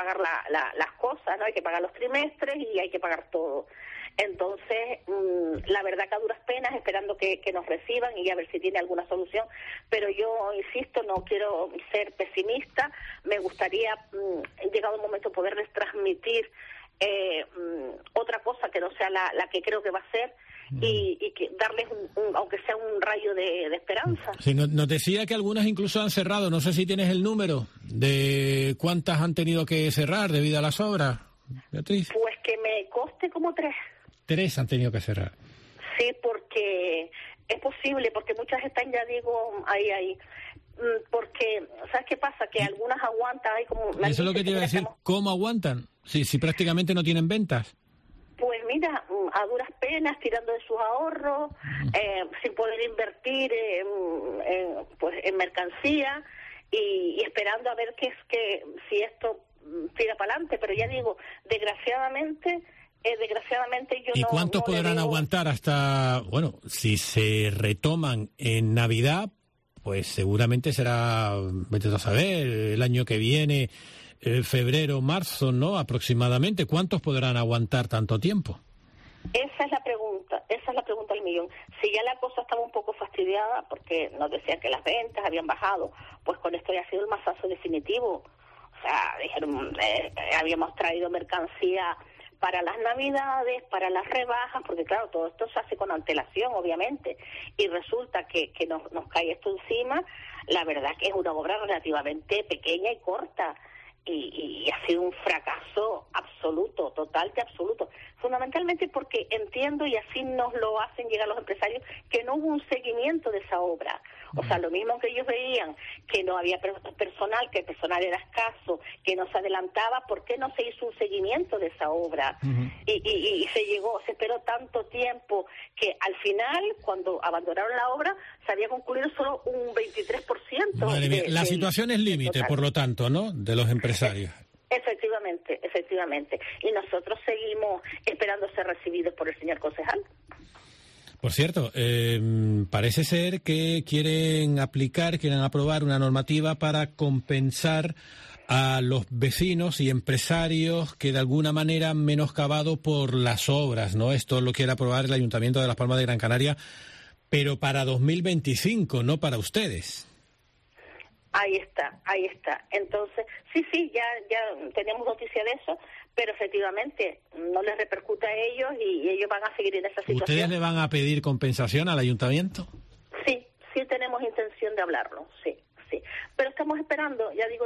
las cosas, ¿no? Hay que pagar los trimestres y hay que pagar todo. Entonces, la verdad que a duras penas, esperando que nos reciban y a ver si tiene alguna solución, pero yo insisto, no quiero ser pesimista, me gustaría, llegado el momento, poderles transmitir otra cosa que no sea la que creo que va a ser, y que darles aunque sea un rayo de esperanza. Sí, nos decía que algunas incluso han cerrado, no sé si tienes el número de cuántas han tenido que cerrar debido a las obras, Beatriz. Pues que me coste como 3. 3 han tenido que cerrar. Sí, porque es posible, porque muchas están, ya digo, ahí. Porque, ¿sabes qué pasa? Que algunas aguantan. Hay como, eso es lo que te iba a decir. ¿Cómo aguantan? Si prácticamente no tienen ventas. Pues mira, a duras penas, tirando de sus ahorros, sin poder invertir en mercancía y esperando a ver si esto tira para adelante. Pero ya digo, desgraciadamente yo ¿Y cuántos podrán aguantar hasta, si se retoman en Navidad, pues seguramente será, vete a saber, el año que viene, febrero, marzo, ¿no? Aproximadamente. ¿Cuántos podrán aguantar tanto tiempo? Esa es la pregunta del millón. Si ya la cosa estaba un poco fastidiada, porque nos decían que las ventas habían bajado, pues con esto ya ha sido el mazazo definitivo. O sea, dijeron, habíamos traído mercancía para las Navidades, para las rebajas, porque claro, todo esto se hace con antelación, obviamente, y resulta que nos cae esto encima. La verdad que es una obra relativamente pequeña y corta, y ha sido un fracaso absoluto, total de absoluto, fundamentalmente porque entiendo, y así nos lo hacen llegar los empresarios, que no hubo un seguimiento de esa obra. O sea, lo mismo que ellos veían que no había personal, que el personal era escaso, que no se adelantaba, ¿por qué no se hizo un seguimiento de esa obra? Y se esperó tanto tiempo que al final, cuando abandonaron la obra, se había concluido solo un 23%. Madre mía, la situación es límite, por lo tanto, ¿no?, de los empresarios. Efectivamente. Y nosotros seguimos esperando ser recibidos por el señor concejal. Por cierto, parece ser que quieren aprobar una normativa para compensar a los vecinos y empresarios que de alguna manera han menoscabado por las obras, ¿no? Esto lo quiere aprobar el Ayuntamiento de Las Palmas de Gran Canaria, pero para 2025, no para ustedes. Ahí está. Entonces, sí, ya tenemos noticia de eso, pero efectivamente no les repercute a ellos y ellos van a seguir en esa situación. ¿Ustedes le van a pedir compensación al ayuntamiento? Sí tenemos intención de hablarlo, sí. Pero estamos esperando, ya digo,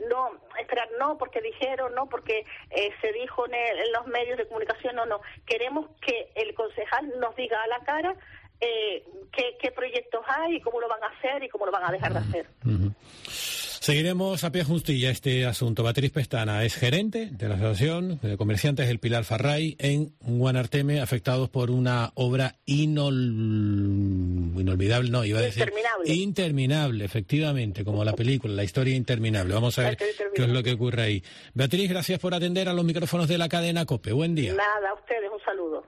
no porque dijeron, no porque se dijo en los medios de comunicación, no. Queremos que el concejal nos diga a la cara qué proyectos hay y cómo lo van a hacer y cómo lo van a dejar de hacer. Seguiremos a pie juntilla este asunto. Beatriz Pestana es gerente de la Asociación de Comerciantes del Pilar Farray en Guanarteme, afectados por una obra inolvidable, no, iba a decir interminable, efectivamente, como la película, la historia interminable. Vamos a ver qué es lo que ocurre ahí. Beatriz, gracias por atender a los micrófonos de la cadena COPE. Buen día. Nada, a ustedes un saludo.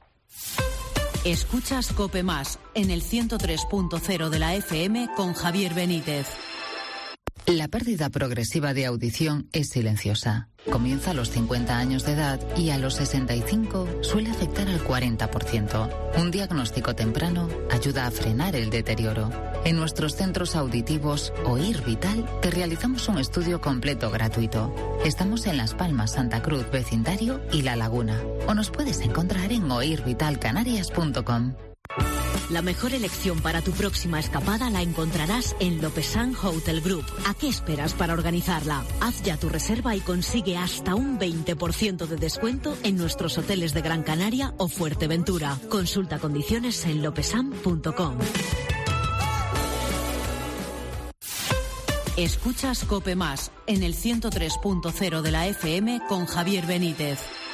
Escuchas COPE Más en el 103.0 de la FM con Javier Benítez. La pérdida progresiva de audición es silenciosa. Comienza a los 50 años de edad y a los 65 suele afectar al 40%. Un diagnóstico temprano ayuda a frenar el deterioro. En nuestros centros auditivos Oír Vital te realizamos un estudio completo gratuito. Estamos en Las Palmas, Santa Cruz, Vecindario y La Laguna. O nos puedes encontrar en oirvitalcanarias.com. La mejor elección para tu próxima escapada la encontrarás en Lopesán Hotel Group. ¿A qué esperas para organizarla? Haz ya tu reserva y consigue hasta un 20% de descuento en nuestros hoteles de Gran Canaria o Fuerteventura. Consulta condiciones en lopesan.com. Escuchas COPE Más en el 103.0 de la FM con Javier Benítez.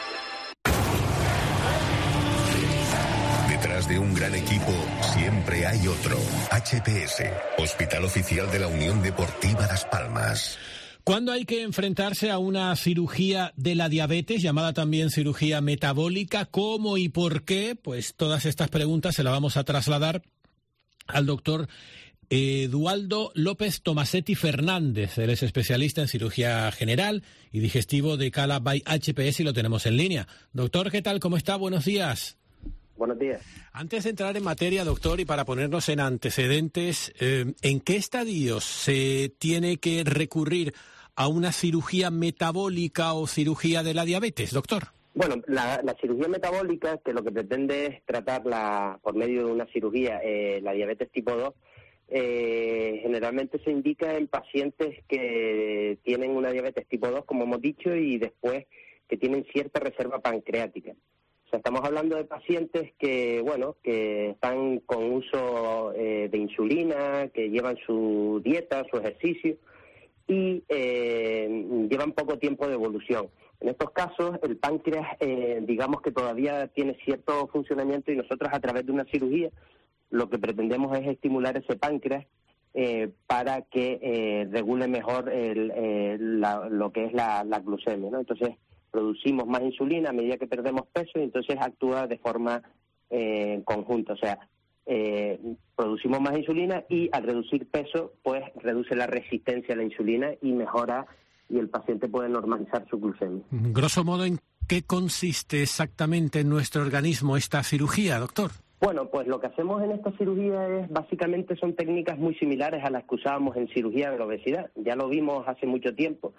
Detrás de un gran equipo siempre hay otro. HPS, Hospital Oficial de la Unión Deportiva Las Palmas. ¿Cuándo hay que enfrentarse a una cirugía de la diabetes, llamada también cirugía metabólica? ¿Cómo y por qué? Pues todas estas preguntas se las vamos a trasladar al doctor Eduardo López Tomasetti Fernández. Él es especialista en cirugía general y digestivo de Cala by HPS y lo tenemos en línea. Doctor, ¿qué tal? ¿Cómo está? Buenos días. Buenos días. Antes de entrar en materia, doctor, y para ponernos en antecedentes, ¿en qué estadios se tiene que recurrir a una cirugía metabólica o cirugía de la diabetes, doctor? Bueno, la cirugía metabólica, que lo que pretende es tratarla por medio de una cirugía, la diabetes tipo 2, generalmente se indica en pacientes que tienen una diabetes tipo 2, como hemos dicho, y después que tienen cierta reserva pancreática. O sea, estamos hablando de pacientes que están con uso de insulina, que llevan su dieta, su ejercicio y llevan poco tiempo de evolución. En estos casos, el páncreas, digamos que todavía tiene cierto funcionamiento y nosotros a través de una cirugía lo que pretendemos es estimular ese páncreas para que regule mejor lo que es la glucemia, ¿no? Entonces, producimos más insulina a medida que perdemos peso y entonces actúa de forma conjunta. O sea, producimos más insulina y al reducir peso, pues reduce la resistencia a la insulina y mejora y el paciente puede normalizar su glucemia. Grosso modo, ¿en qué consiste exactamente en nuestro organismo esta cirugía, doctor? Bueno, pues lo que hacemos en esta cirugía básicamente son técnicas muy similares a las que usábamos en cirugía de la obesidad. Ya lo vimos hace mucho tiempo,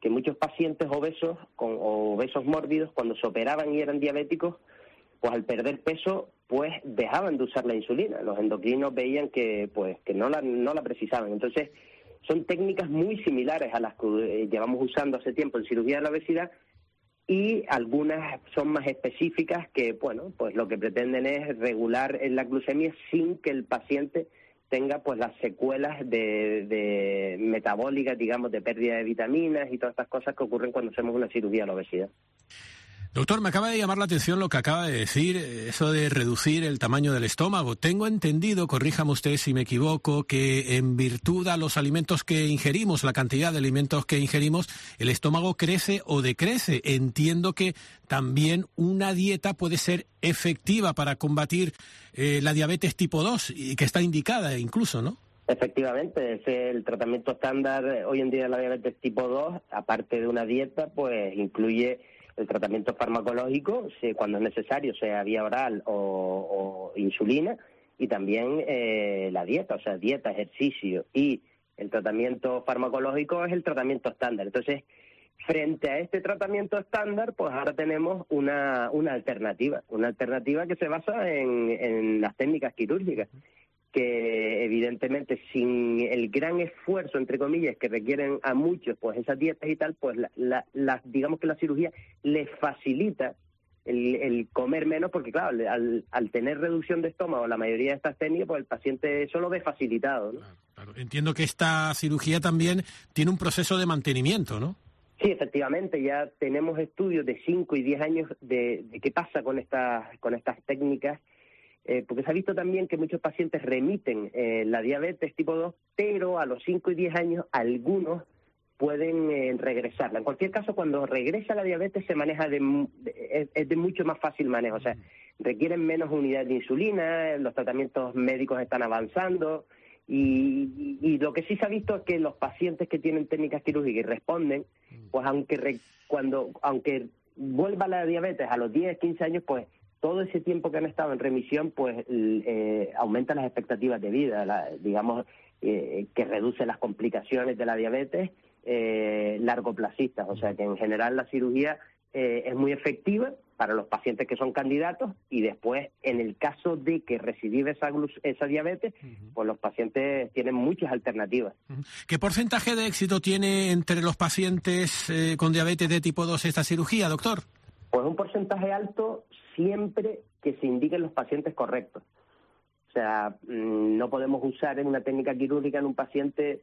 que muchos pacientes obesos o obesos mórbidos, cuando se operaban y eran diabéticos, pues al perder peso, pues dejaban de usar la insulina. Los endocrinos veían que no la precisaban. Entonces, son técnicas muy similares a las que llevamos usando hace tiempo en cirugía de la obesidad, y algunas son más específicas que, bueno, pues lo que pretenden es regular la glucemia sin que el paciente tenga pues las secuelas de metabólicas, digamos, de pérdida de vitaminas y todas estas cosas que ocurren cuando hacemos una cirugía de la obesidad. Doctor, me acaba de llamar la atención lo que acaba de decir, eso de reducir el tamaño del estómago. Tengo entendido, corríjame usted si me equivoco, que en virtud a los alimentos que ingerimos, la cantidad de alimentos que ingerimos, el estómago crece o decrece. Entiendo que también una dieta puede ser efectiva para combatir la diabetes tipo 2 y que está indicada incluso, ¿no? Efectivamente, es el tratamiento estándar hoy en día de la diabetes tipo 2, aparte de una dieta, pues incluye el tratamiento farmacológico, cuando es necesario, sea vía oral o insulina, y también la dieta, o sea, dieta, ejercicio y el tratamiento farmacológico es el tratamiento estándar. Entonces, frente a este tratamiento estándar, pues ahora tenemos una alternativa que se basa en las técnicas quirúrgicas, que evidentemente sin el gran esfuerzo, entre comillas, que requieren a muchos pues esas dietas y tal, pues digamos que la cirugía les facilita el comer menos, porque claro, al tener reducción de estómago, la mayoría de estas técnicas, pues el paciente eso lo ve facilitado, ¿no? Claro. Entiendo que esta cirugía también tiene un proceso de mantenimiento, ¿no? Sí, efectivamente, ya tenemos estudios de 5 y 10 años de qué pasa con estas técnicas, porque se ha visto también que muchos pacientes remiten la diabetes tipo 2, pero a los 5 y 10 años algunos pueden regresarla. En cualquier caso, cuando regresa la diabetes se maneja es de mucho más fácil manejo, o sea, requieren menos unidades de insulina, los tratamientos médicos están avanzando, y lo que sí se ha visto es que los pacientes que tienen técnicas quirúrgicas y responden, pues aunque vuelva la diabetes a los 10, 15 años, pues todo ese tiempo que han estado en remisión, pues aumenta las expectativas de vida, digamos, que reduce las complicaciones de la diabetes largoplacistas. O sea que en general la cirugía es muy efectiva para los pacientes que son candidatos, y después, en el caso de que recidive esa diabetes, pues los pacientes tienen muchas alternativas. ¿Qué porcentaje de éxito tiene entre los pacientes con diabetes de tipo 2 esta cirugía, doctor? Pues un porcentaje alto siempre que se indiquen los pacientes correctos. O sea, no podemos usar en una técnica quirúrgica en un paciente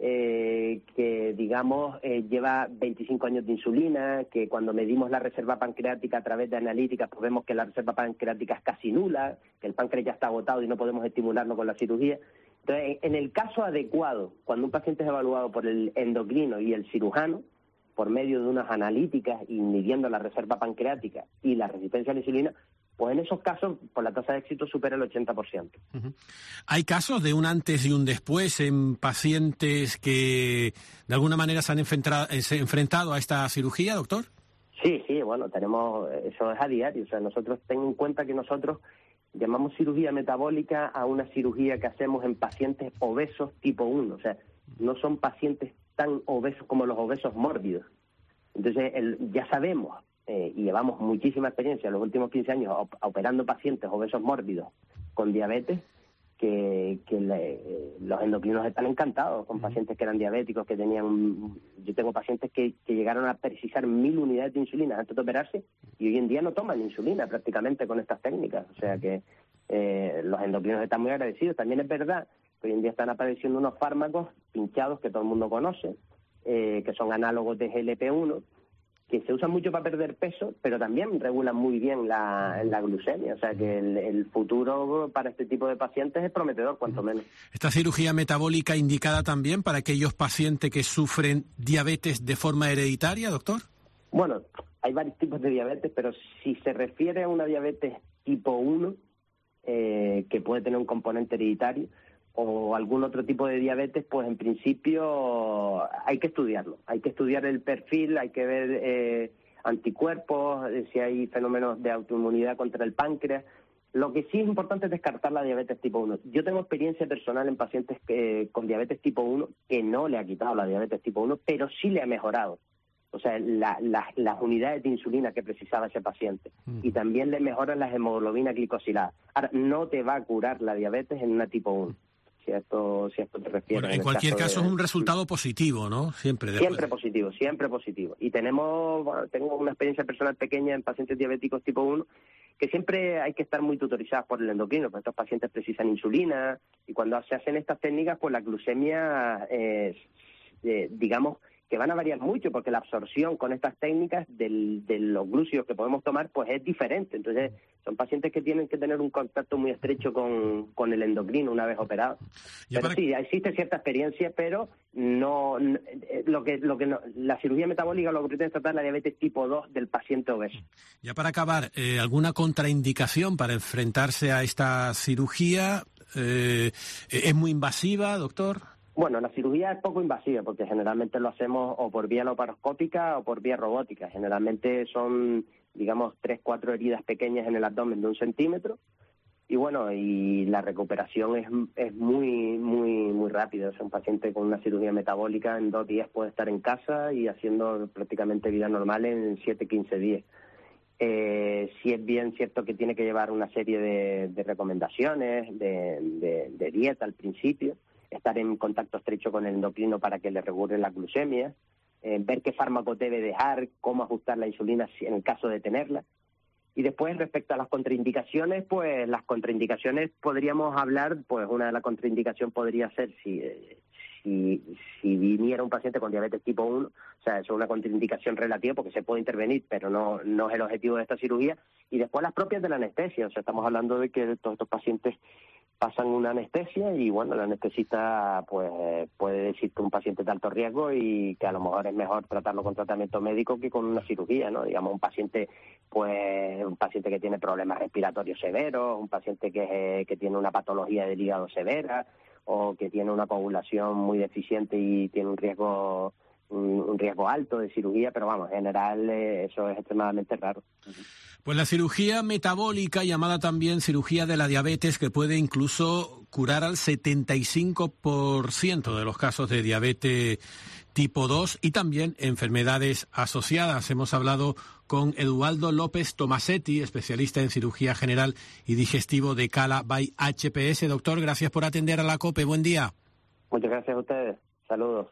que, digamos, lleva 25 años de insulina, que cuando medimos la reserva pancreática a través de analíticas, pues vemos que la reserva pancreática es casi nula, que el páncreas ya está agotado y no podemos estimularlo con la cirugía. Entonces, en el caso adecuado, cuando un paciente es evaluado por el endocrino y el cirujano, por medio de unas analíticas y midiendo la reserva pancreática y la resistencia a la insulina, pues en esos casos, pues la tasa de éxito supera el 80%. ¿Hay casos de un antes y un después en pacientes que de alguna manera se han enfrentado a esta cirugía, doctor? Sí, bueno, tenemos, eso es a diario. O sea, nosotros, ten en cuenta que nosotros llamamos cirugía metabólica a una cirugía que hacemos en pacientes obesos tipo 1. O sea, no son pacientes tan obesos como los obesos mórbidos. Entonces, ya sabemos, y llevamos muchísima experiencia en los últimos 15 años operando pacientes obesos mórbidos con diabetes, que los endocrinos están encantados con pacientes que eran diabéticos, que tenían... Yo tengo pacientes que llegaron a precisar 1000 unidades de insulina antes de operarse, y hoy en día no toman insulina prácticamente con estas técnicas. O sea que los endocrinos están muy agradecidos. También es verdad que hoy en día están apareciendo unos fármacos pinchados que todo el mundo conoce, que son análogos de GLP-1, que se usan mucho para perder peso, pero también regulan muy bien la glucemia. O sea que el futuro para este tipo de pacientes es prometedor, cuanto menos. ¿Esta cirugía metabólica indicada también para aquellos pacientes que sufren diabetes de forma hereditaria, doctor? Bueno, hay varios tipos de diabetes, pero si se refiere a una diabetes tipo 1, que puede tener un componente hereditario, o algún otro tipo de diabetes, pues en principio hay que estudiarlo. Hay que estudiar el perfil, hay que ver anticuerpos, si hay fenómenos de autoinmunidad contra el páncreas. Lo que sí es importante es descartar la diabetes tipo 1. Yo tengo experiencia personal en pacientes con diabetes tipo 1 que no le ha quitado la diabetes tipo 1, pero sí le ha mejorado. o sea, las unidades de insulina que precisaba ese paciente. Y también le mejoran las hemoglobinas glicosilada. Ahora, no te va a curar la diabetes en una tipo 1. Si a esto te refieres. Bueno, en cualquier caso es un resultado positivo, ¿no? Siempre positivo. Y tengo una experiencia personal pequeña en pacientes diabéticos tipo 1, que siempre hay que estar muy tutorizados por el endocrino, porque estos pacientes precisan insulina, y cuando se hacen estas técnicas, pues la glucemia, digamos, que van a variar mucho, porque la absorción con estas técnicas de los glúcidos que podemos tomar, pues es diferente. Entonces, son pacientes que tienen que tener un contacto muy estrecho con el endocrino una vez operado. Pero sí, existe cierta experiencia, pero la cirugía metabólica lo que pretende es tratar la diabetes tipo 2 del paciente obeso. Ya para acabar, ¿alguna contraindicación para enfrentarse a esta cirugía? ¿Es muy invasiva, doctor? Bueno, la cirugía es poco invasiva porque generalmente lo hacemos o por vía laparoscópica o por vía robótica. Generalmente son, digamos, 3-4 heridas pequeñas en el abdomen de 1 centímetro. Y bueno, y la recuperación es muy, muy, muy rápida. O sea, un paciente con una cirugía metabólica en 2 días puede estar en casa y haciendo prácticamente vida normal en 7-15 días. Sí es bien cierto que tiene que llevar una serie de recomendaciones, de dieta al principio, estar en contacto estrecho con el endocrino para que le regule la glucemia, ver qué fármaco debe dejar, cómo ajustar la insulina en el caso de tenerla. Y después, respecto a las contraindicaciones, pues las contraindicaciones podríamos hablar, pues una de las contraindicaciones podría ser si viniera un paciente con diabetes tipo 1, o sea, eso es una contraindicación relativa porque se puede intervenir, pero no es el objetivo de esta cirugía. Y después las propias de la anestesia, o sea, estamos hablando de que todos estos pacientes pasan una anestesia y, bueno, el anestesista pues puede decir que un paciente de alto riesgo y que a lo mejor es mejor tratarlo con tratamiento médico que con una cirugía, ¿no? Digamos, un paciente que tiene problemas respiratorios severos, un paciente que tiene una patología del hígado severa o que tiene una coagulación muy deficiente y tiene un riesgo alto de cirugía, pero vamos, en general eso es extremadamente raro. Pues la cirugía metabólica, llamada también cirugía de la diabetes, que puede incluso curar al 75% de los casos de diabetes tipo 2 y también enfermedades asociadas. Hemos hablado con Eduardo López Tomasetti, especialista en cirugía general y digestivo de Cala by HPS. Doctor, gracias por atender a la COPE. Buen día. Muchas gracias a ustedes. Saludos.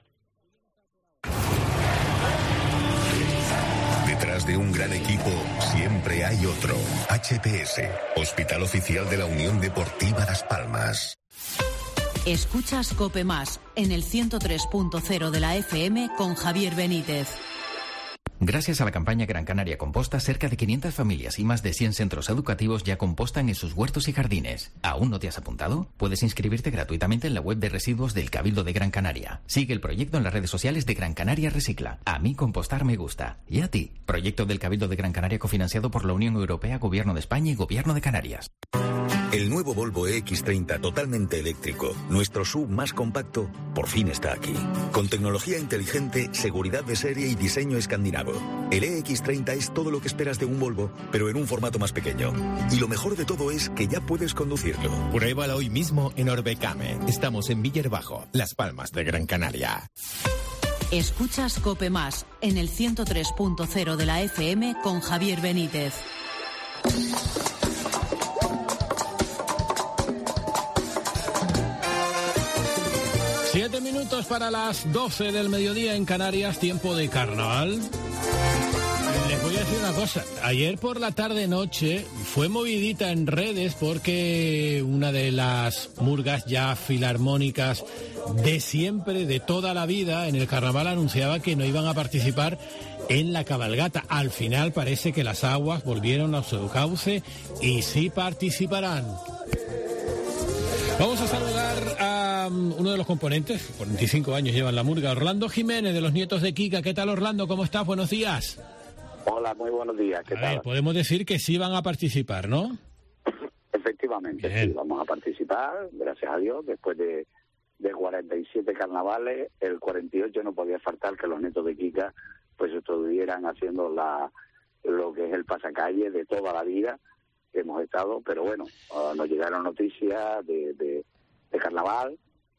Detrás de un gran equipo siempre hay otro. HPS, Hospital Oficial de la Unión Deportiva Las Palmas. Escuchas COPE Más en el 103.0 de la FM con Javier Benítez. Gracias a la campaña Gran Canaria Composta, cerca de 500 familias y más de 100 centros educativos ya compostan en sus huertos y jardines. ¿Aún no te has apuntado? Puedes inscribirte gratuitamente en la web de residuos del Cabildo de Gran Canaria. Sigue el proyecto en las redes sociales de Gran Canaria Recicla. A mí compostar me gusta. ¿Y a ti? Proyecto del Cabildo de Gran Canaria cofinanciado por la Unión Europea, Gobierno de España y Gobierno de Canarias. El nuevo Volvo EX30 totalmente eléctrico, nuestro SUV más compacto, por fin está aquí. Con tecnología inteligente, seguridad de serie y diseño escandinavo. El EX30 es todo lo que esperas de un Volvo, pero en un formato más pequeño. Y lo mejor de todo es que ya puedes conducirlo. Pruébalo hoy mismo en Orbecame. Estamos en Miller Bajo, Las Palmas de Gran Canaria. Escuchas COPE Más en el 103.0 de la FM con Javier Benítez. Siete minutos para las 12 del mediodía en Canarias, tiempo de carnaval. Les voy a decir una cosa, ayer por la tarde-noche fue movidita en redes porque una de las murgas ya filarmónicas de siempre, de toda la vida, en el carnaval anunciaba que no iban a participar en la cabalgata. Al final parece que las aguas volvieron a su cauce y sí participarán. Vamos a saludar a uno de los componentes, 45 años lleva en la murga, Orlando Jiménez, de los Nietos de Kika. ¿Qué tal, Orlando? ¿Cómo estás? Buenos días. Hola, muy buenos días. ¿Qué tal? Podemos decir que sí van a participar, ¿no? Efectivamente, bien. Sí, vamos a participar, gracias a Dios, después de 47 carnavales, el 48 no podía faltar que los Nietos de Kika pues estuvieran haciendo lo que es el pasacalle de toda la vida que hemos estado, pero bueno, nos llegaron noticias de carnaval,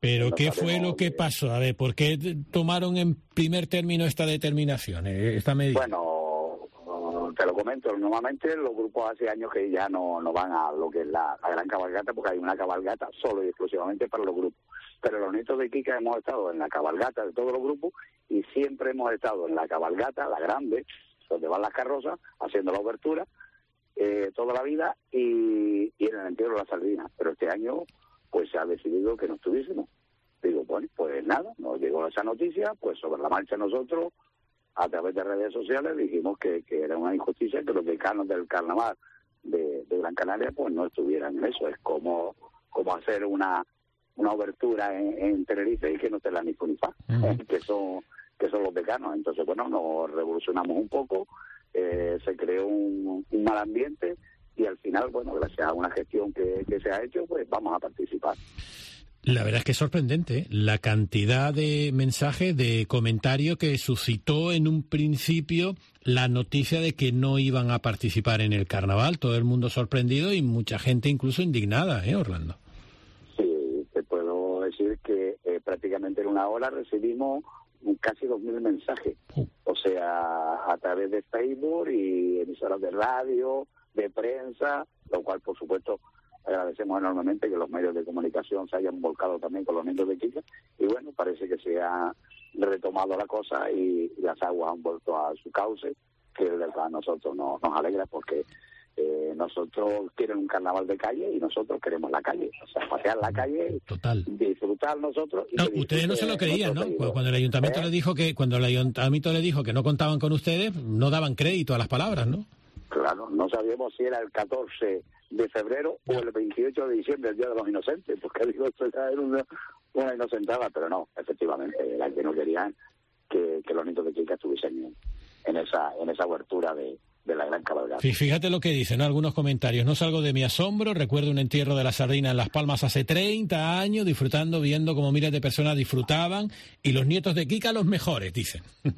¿Pero qué fue lo que pasó? A ver, ¿por qué tomaron en primer término esta determinación, esta medida? Bueno, te lo comento, normalmente los grupos hace años que ya no van a lo que es la gran cabalgata, porque hay una cabalgata solo y exclusivamente para los grupos. Pero los nietos de Kika hemos estado en la cabalgata de todos los grupos y siempre hemos estado en la cabalgata, la grande, donde van las carrozas, haciendo la obertura toda la vida y en el entierro de la sardina. Pero este año pues se ha decidido que no estuviésemos. Digo, bueno, pues nada, nos llegó esa noticia, pues sobre la marcha nosotros, a través de redes sociales, dijimos que era una injusticia que los decanos del carnaval de Gran Canaria pues no estuvieran en eso. Es como hacer una obertura en Tenerife y que no te la ni Funifá, que son los decanos. Entonces, bueno, nos revolucionamos un poco, se creó un mal ambiente y al final, bueno, gracias a una gestión que se ha hecho, pues vamos a participar. La verdad es que es sorprendente la cantidad de mensajes, de comentarios que suscitó en un principio la noticia de que no iban a participar en el carnaval. Todo el mundo sorprendido y mucha gente incluso indignada, Orlando. Sí, te puedo decir que prácticamente en una hora recibimos casi 2.000 mensajes. O sea, a través de Facebook y emisoras de radio, de prensa, lo cual, por supuesto, agradecemos enormemente que los medios de comunicación se hayan volcado también con los nietos de Kika. Y bueno, parece que se ha retomado la cosa y las aguas han vuelto a su cauce, que de verdad a nosotros nos alegra porque nosotros quieren un carnaval de calle y nosotros queremos la calle. O sea, pasear la calle, total, disfrutar nosotros. No, ustedes no se lo creían, ¿no? Cuando el ayuntamiento le dijo que no contaban con ustedes, no daban crédito a las palabras, ¿no? Claro, no sabíamos si era el 14 de febrero o el 28 de diciembre, el Día de los Inocentes, porque digo, esto era una inocentada, pero no, efectivamente, era que no querían que los nietos de Kika estuviesen en esa abertura de la gran cabalgata. Fíjate lo que dicen, ¿no? Algunos comentarios. No salgo de mi asombro, recuerdo un entierro de la sardina en Las Palmas hace 30 años, disfrutando, viendo cómo miles de personas disfrutaban, y los nietos de Kika los mejores, dicen.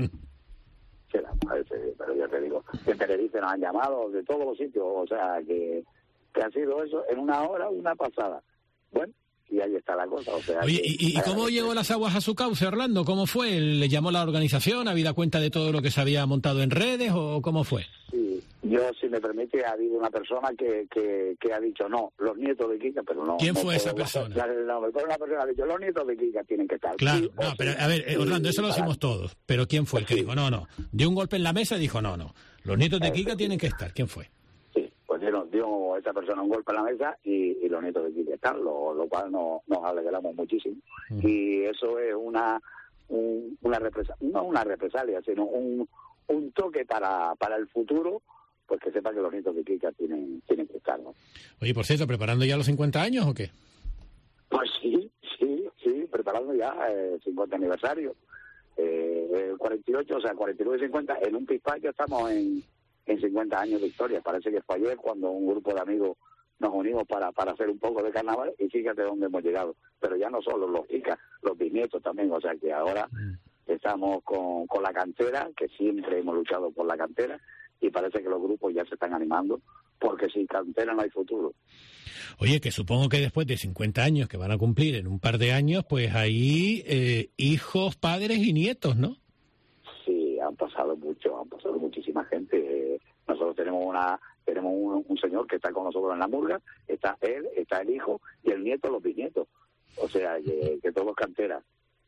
Sí, pero yo te digo, de Tenerife nos han llamado, de todos los sitios, o sea, que ha sido eso en una hora, una pasada. Bueno, y ahí está la cosa. O sea, oye, ¿y cómo llegó las aguas a su cauce, Orlando? ¿Cómo fue? ¿Le llamó la organización? ¿Habida cuenta de todo lo que se había montado en redes o cómo fue? Sí, yo, si me permite, ha habido una persona que ha dicho no, los nietos de Kika, pero no. ¿Quién fue esa persona? Una persona ha dicho, los nietos de Kika tienen que estar. Claro, sí, no, pero a ver, Orlando, eso lo decimos todos, pero ¿quién fue el que dijo? No, dio un golpe en la mesa y dijo no, los nietos de Kika tienen que estar. ¿Quién fue? Sí, pues dio esa persona un golpe en la mesa y los nietos de Kika están, lo cual nos alegramos muchísimo. Y eso es una represalia, no una represalia, sino un toque para el futuro, pues que sepa que los nietos de Kika tienen que estar, ¿no? Oye, por cierto, ¿preparando ya los 50 años o qué? Pues sí, preparando ya el 50 aniversario. El 48, o sea, 49 y 50, en un pispás ya estamos en 50 años de historia. Parece que fue ayer cuando un grupo de amigos nos unimos para hacer un poco de carnaval y fíjate dónde hemos llegado. Pero ya no solo los Kika, los bisnietos también, o sea que ahora estamos con la cantera, que siempre hemos luchado por la cantera, y parece que los grupos ya se están animando, porque sin cantera no hay futuro. Oye, que supongo que después de 50 años que van a cumplir en un par de años, pues hay hijos, padres y nietos, ¿no? Sí, han pasado muchísima gente. Nosotros tenemos un señor que está con nosotros en la murga, está él, está el hijo y el nieto, los bisnietos. O sea, que todos canteras,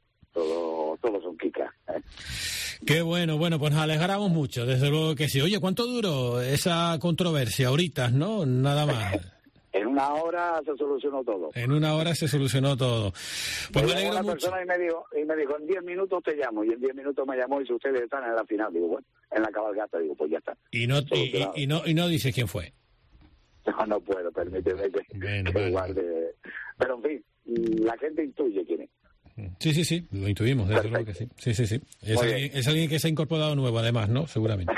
todos son Kika, ¿eh? Qué bueno, pues nos alegramos mucho, desde luego que sí. Oye, ¿cuánto duró esa controversia? Horitas, ¿no? Nada más. En una hora se solucionó todo. En una hora se solucionó todo. Pues me alegro mucho. Persona y me dijo, en 10 minutos te llamo. Y en 10 minutos me llamó y si ustedes están en la final, digo, bueno, en la cabalgata, digo, pues ya está. Y no dices quién fue. No puedo, permíteme que guarde. Pero en fin, la gente intuye quién es. Sí, lo intuimos, desde luego que sí. Sí. Es alguien que se ha incorporado nuevo, además, ¿no? Seguramente.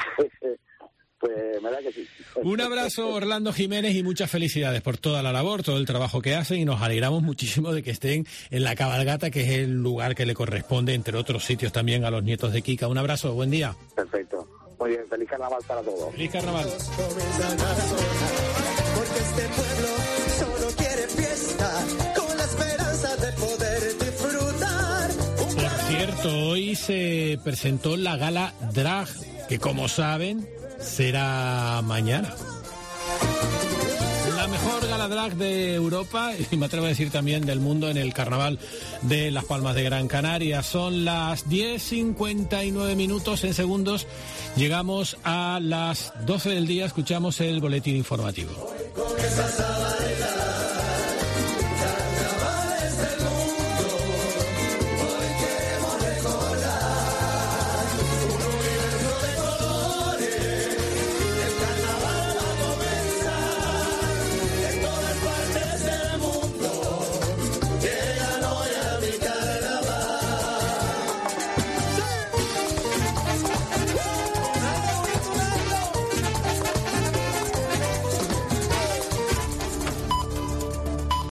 Pues me da que sí. Un abrazo, Orlando Jiménez, y muchas felicidades por toda la labor, todo el trabajo que hacen, y nos alegramos muchísimo de que estén en la cabalgata, que es el lugar que le corresponde, entre otros sitios, también a los nietos de Kika. Un abrazo, buen día. Perfecto. Muy bien, feliz carnaval para todos. Feliz carnaval. Porque este pueblo solo quiere fiesta, con la esperanza de poder disfrutar. cierto, hoy se presentó la gala Drag, que como saben, será mañana. La mejor gala drag de Europa y me atrevo a decir también del mundo en el Carnaval de Las Palmas de Gran Canaria. Son las 10:59 minutos, en segundos llegamos a las 12 del día, escuchamos el boletín informativo. Con esa sala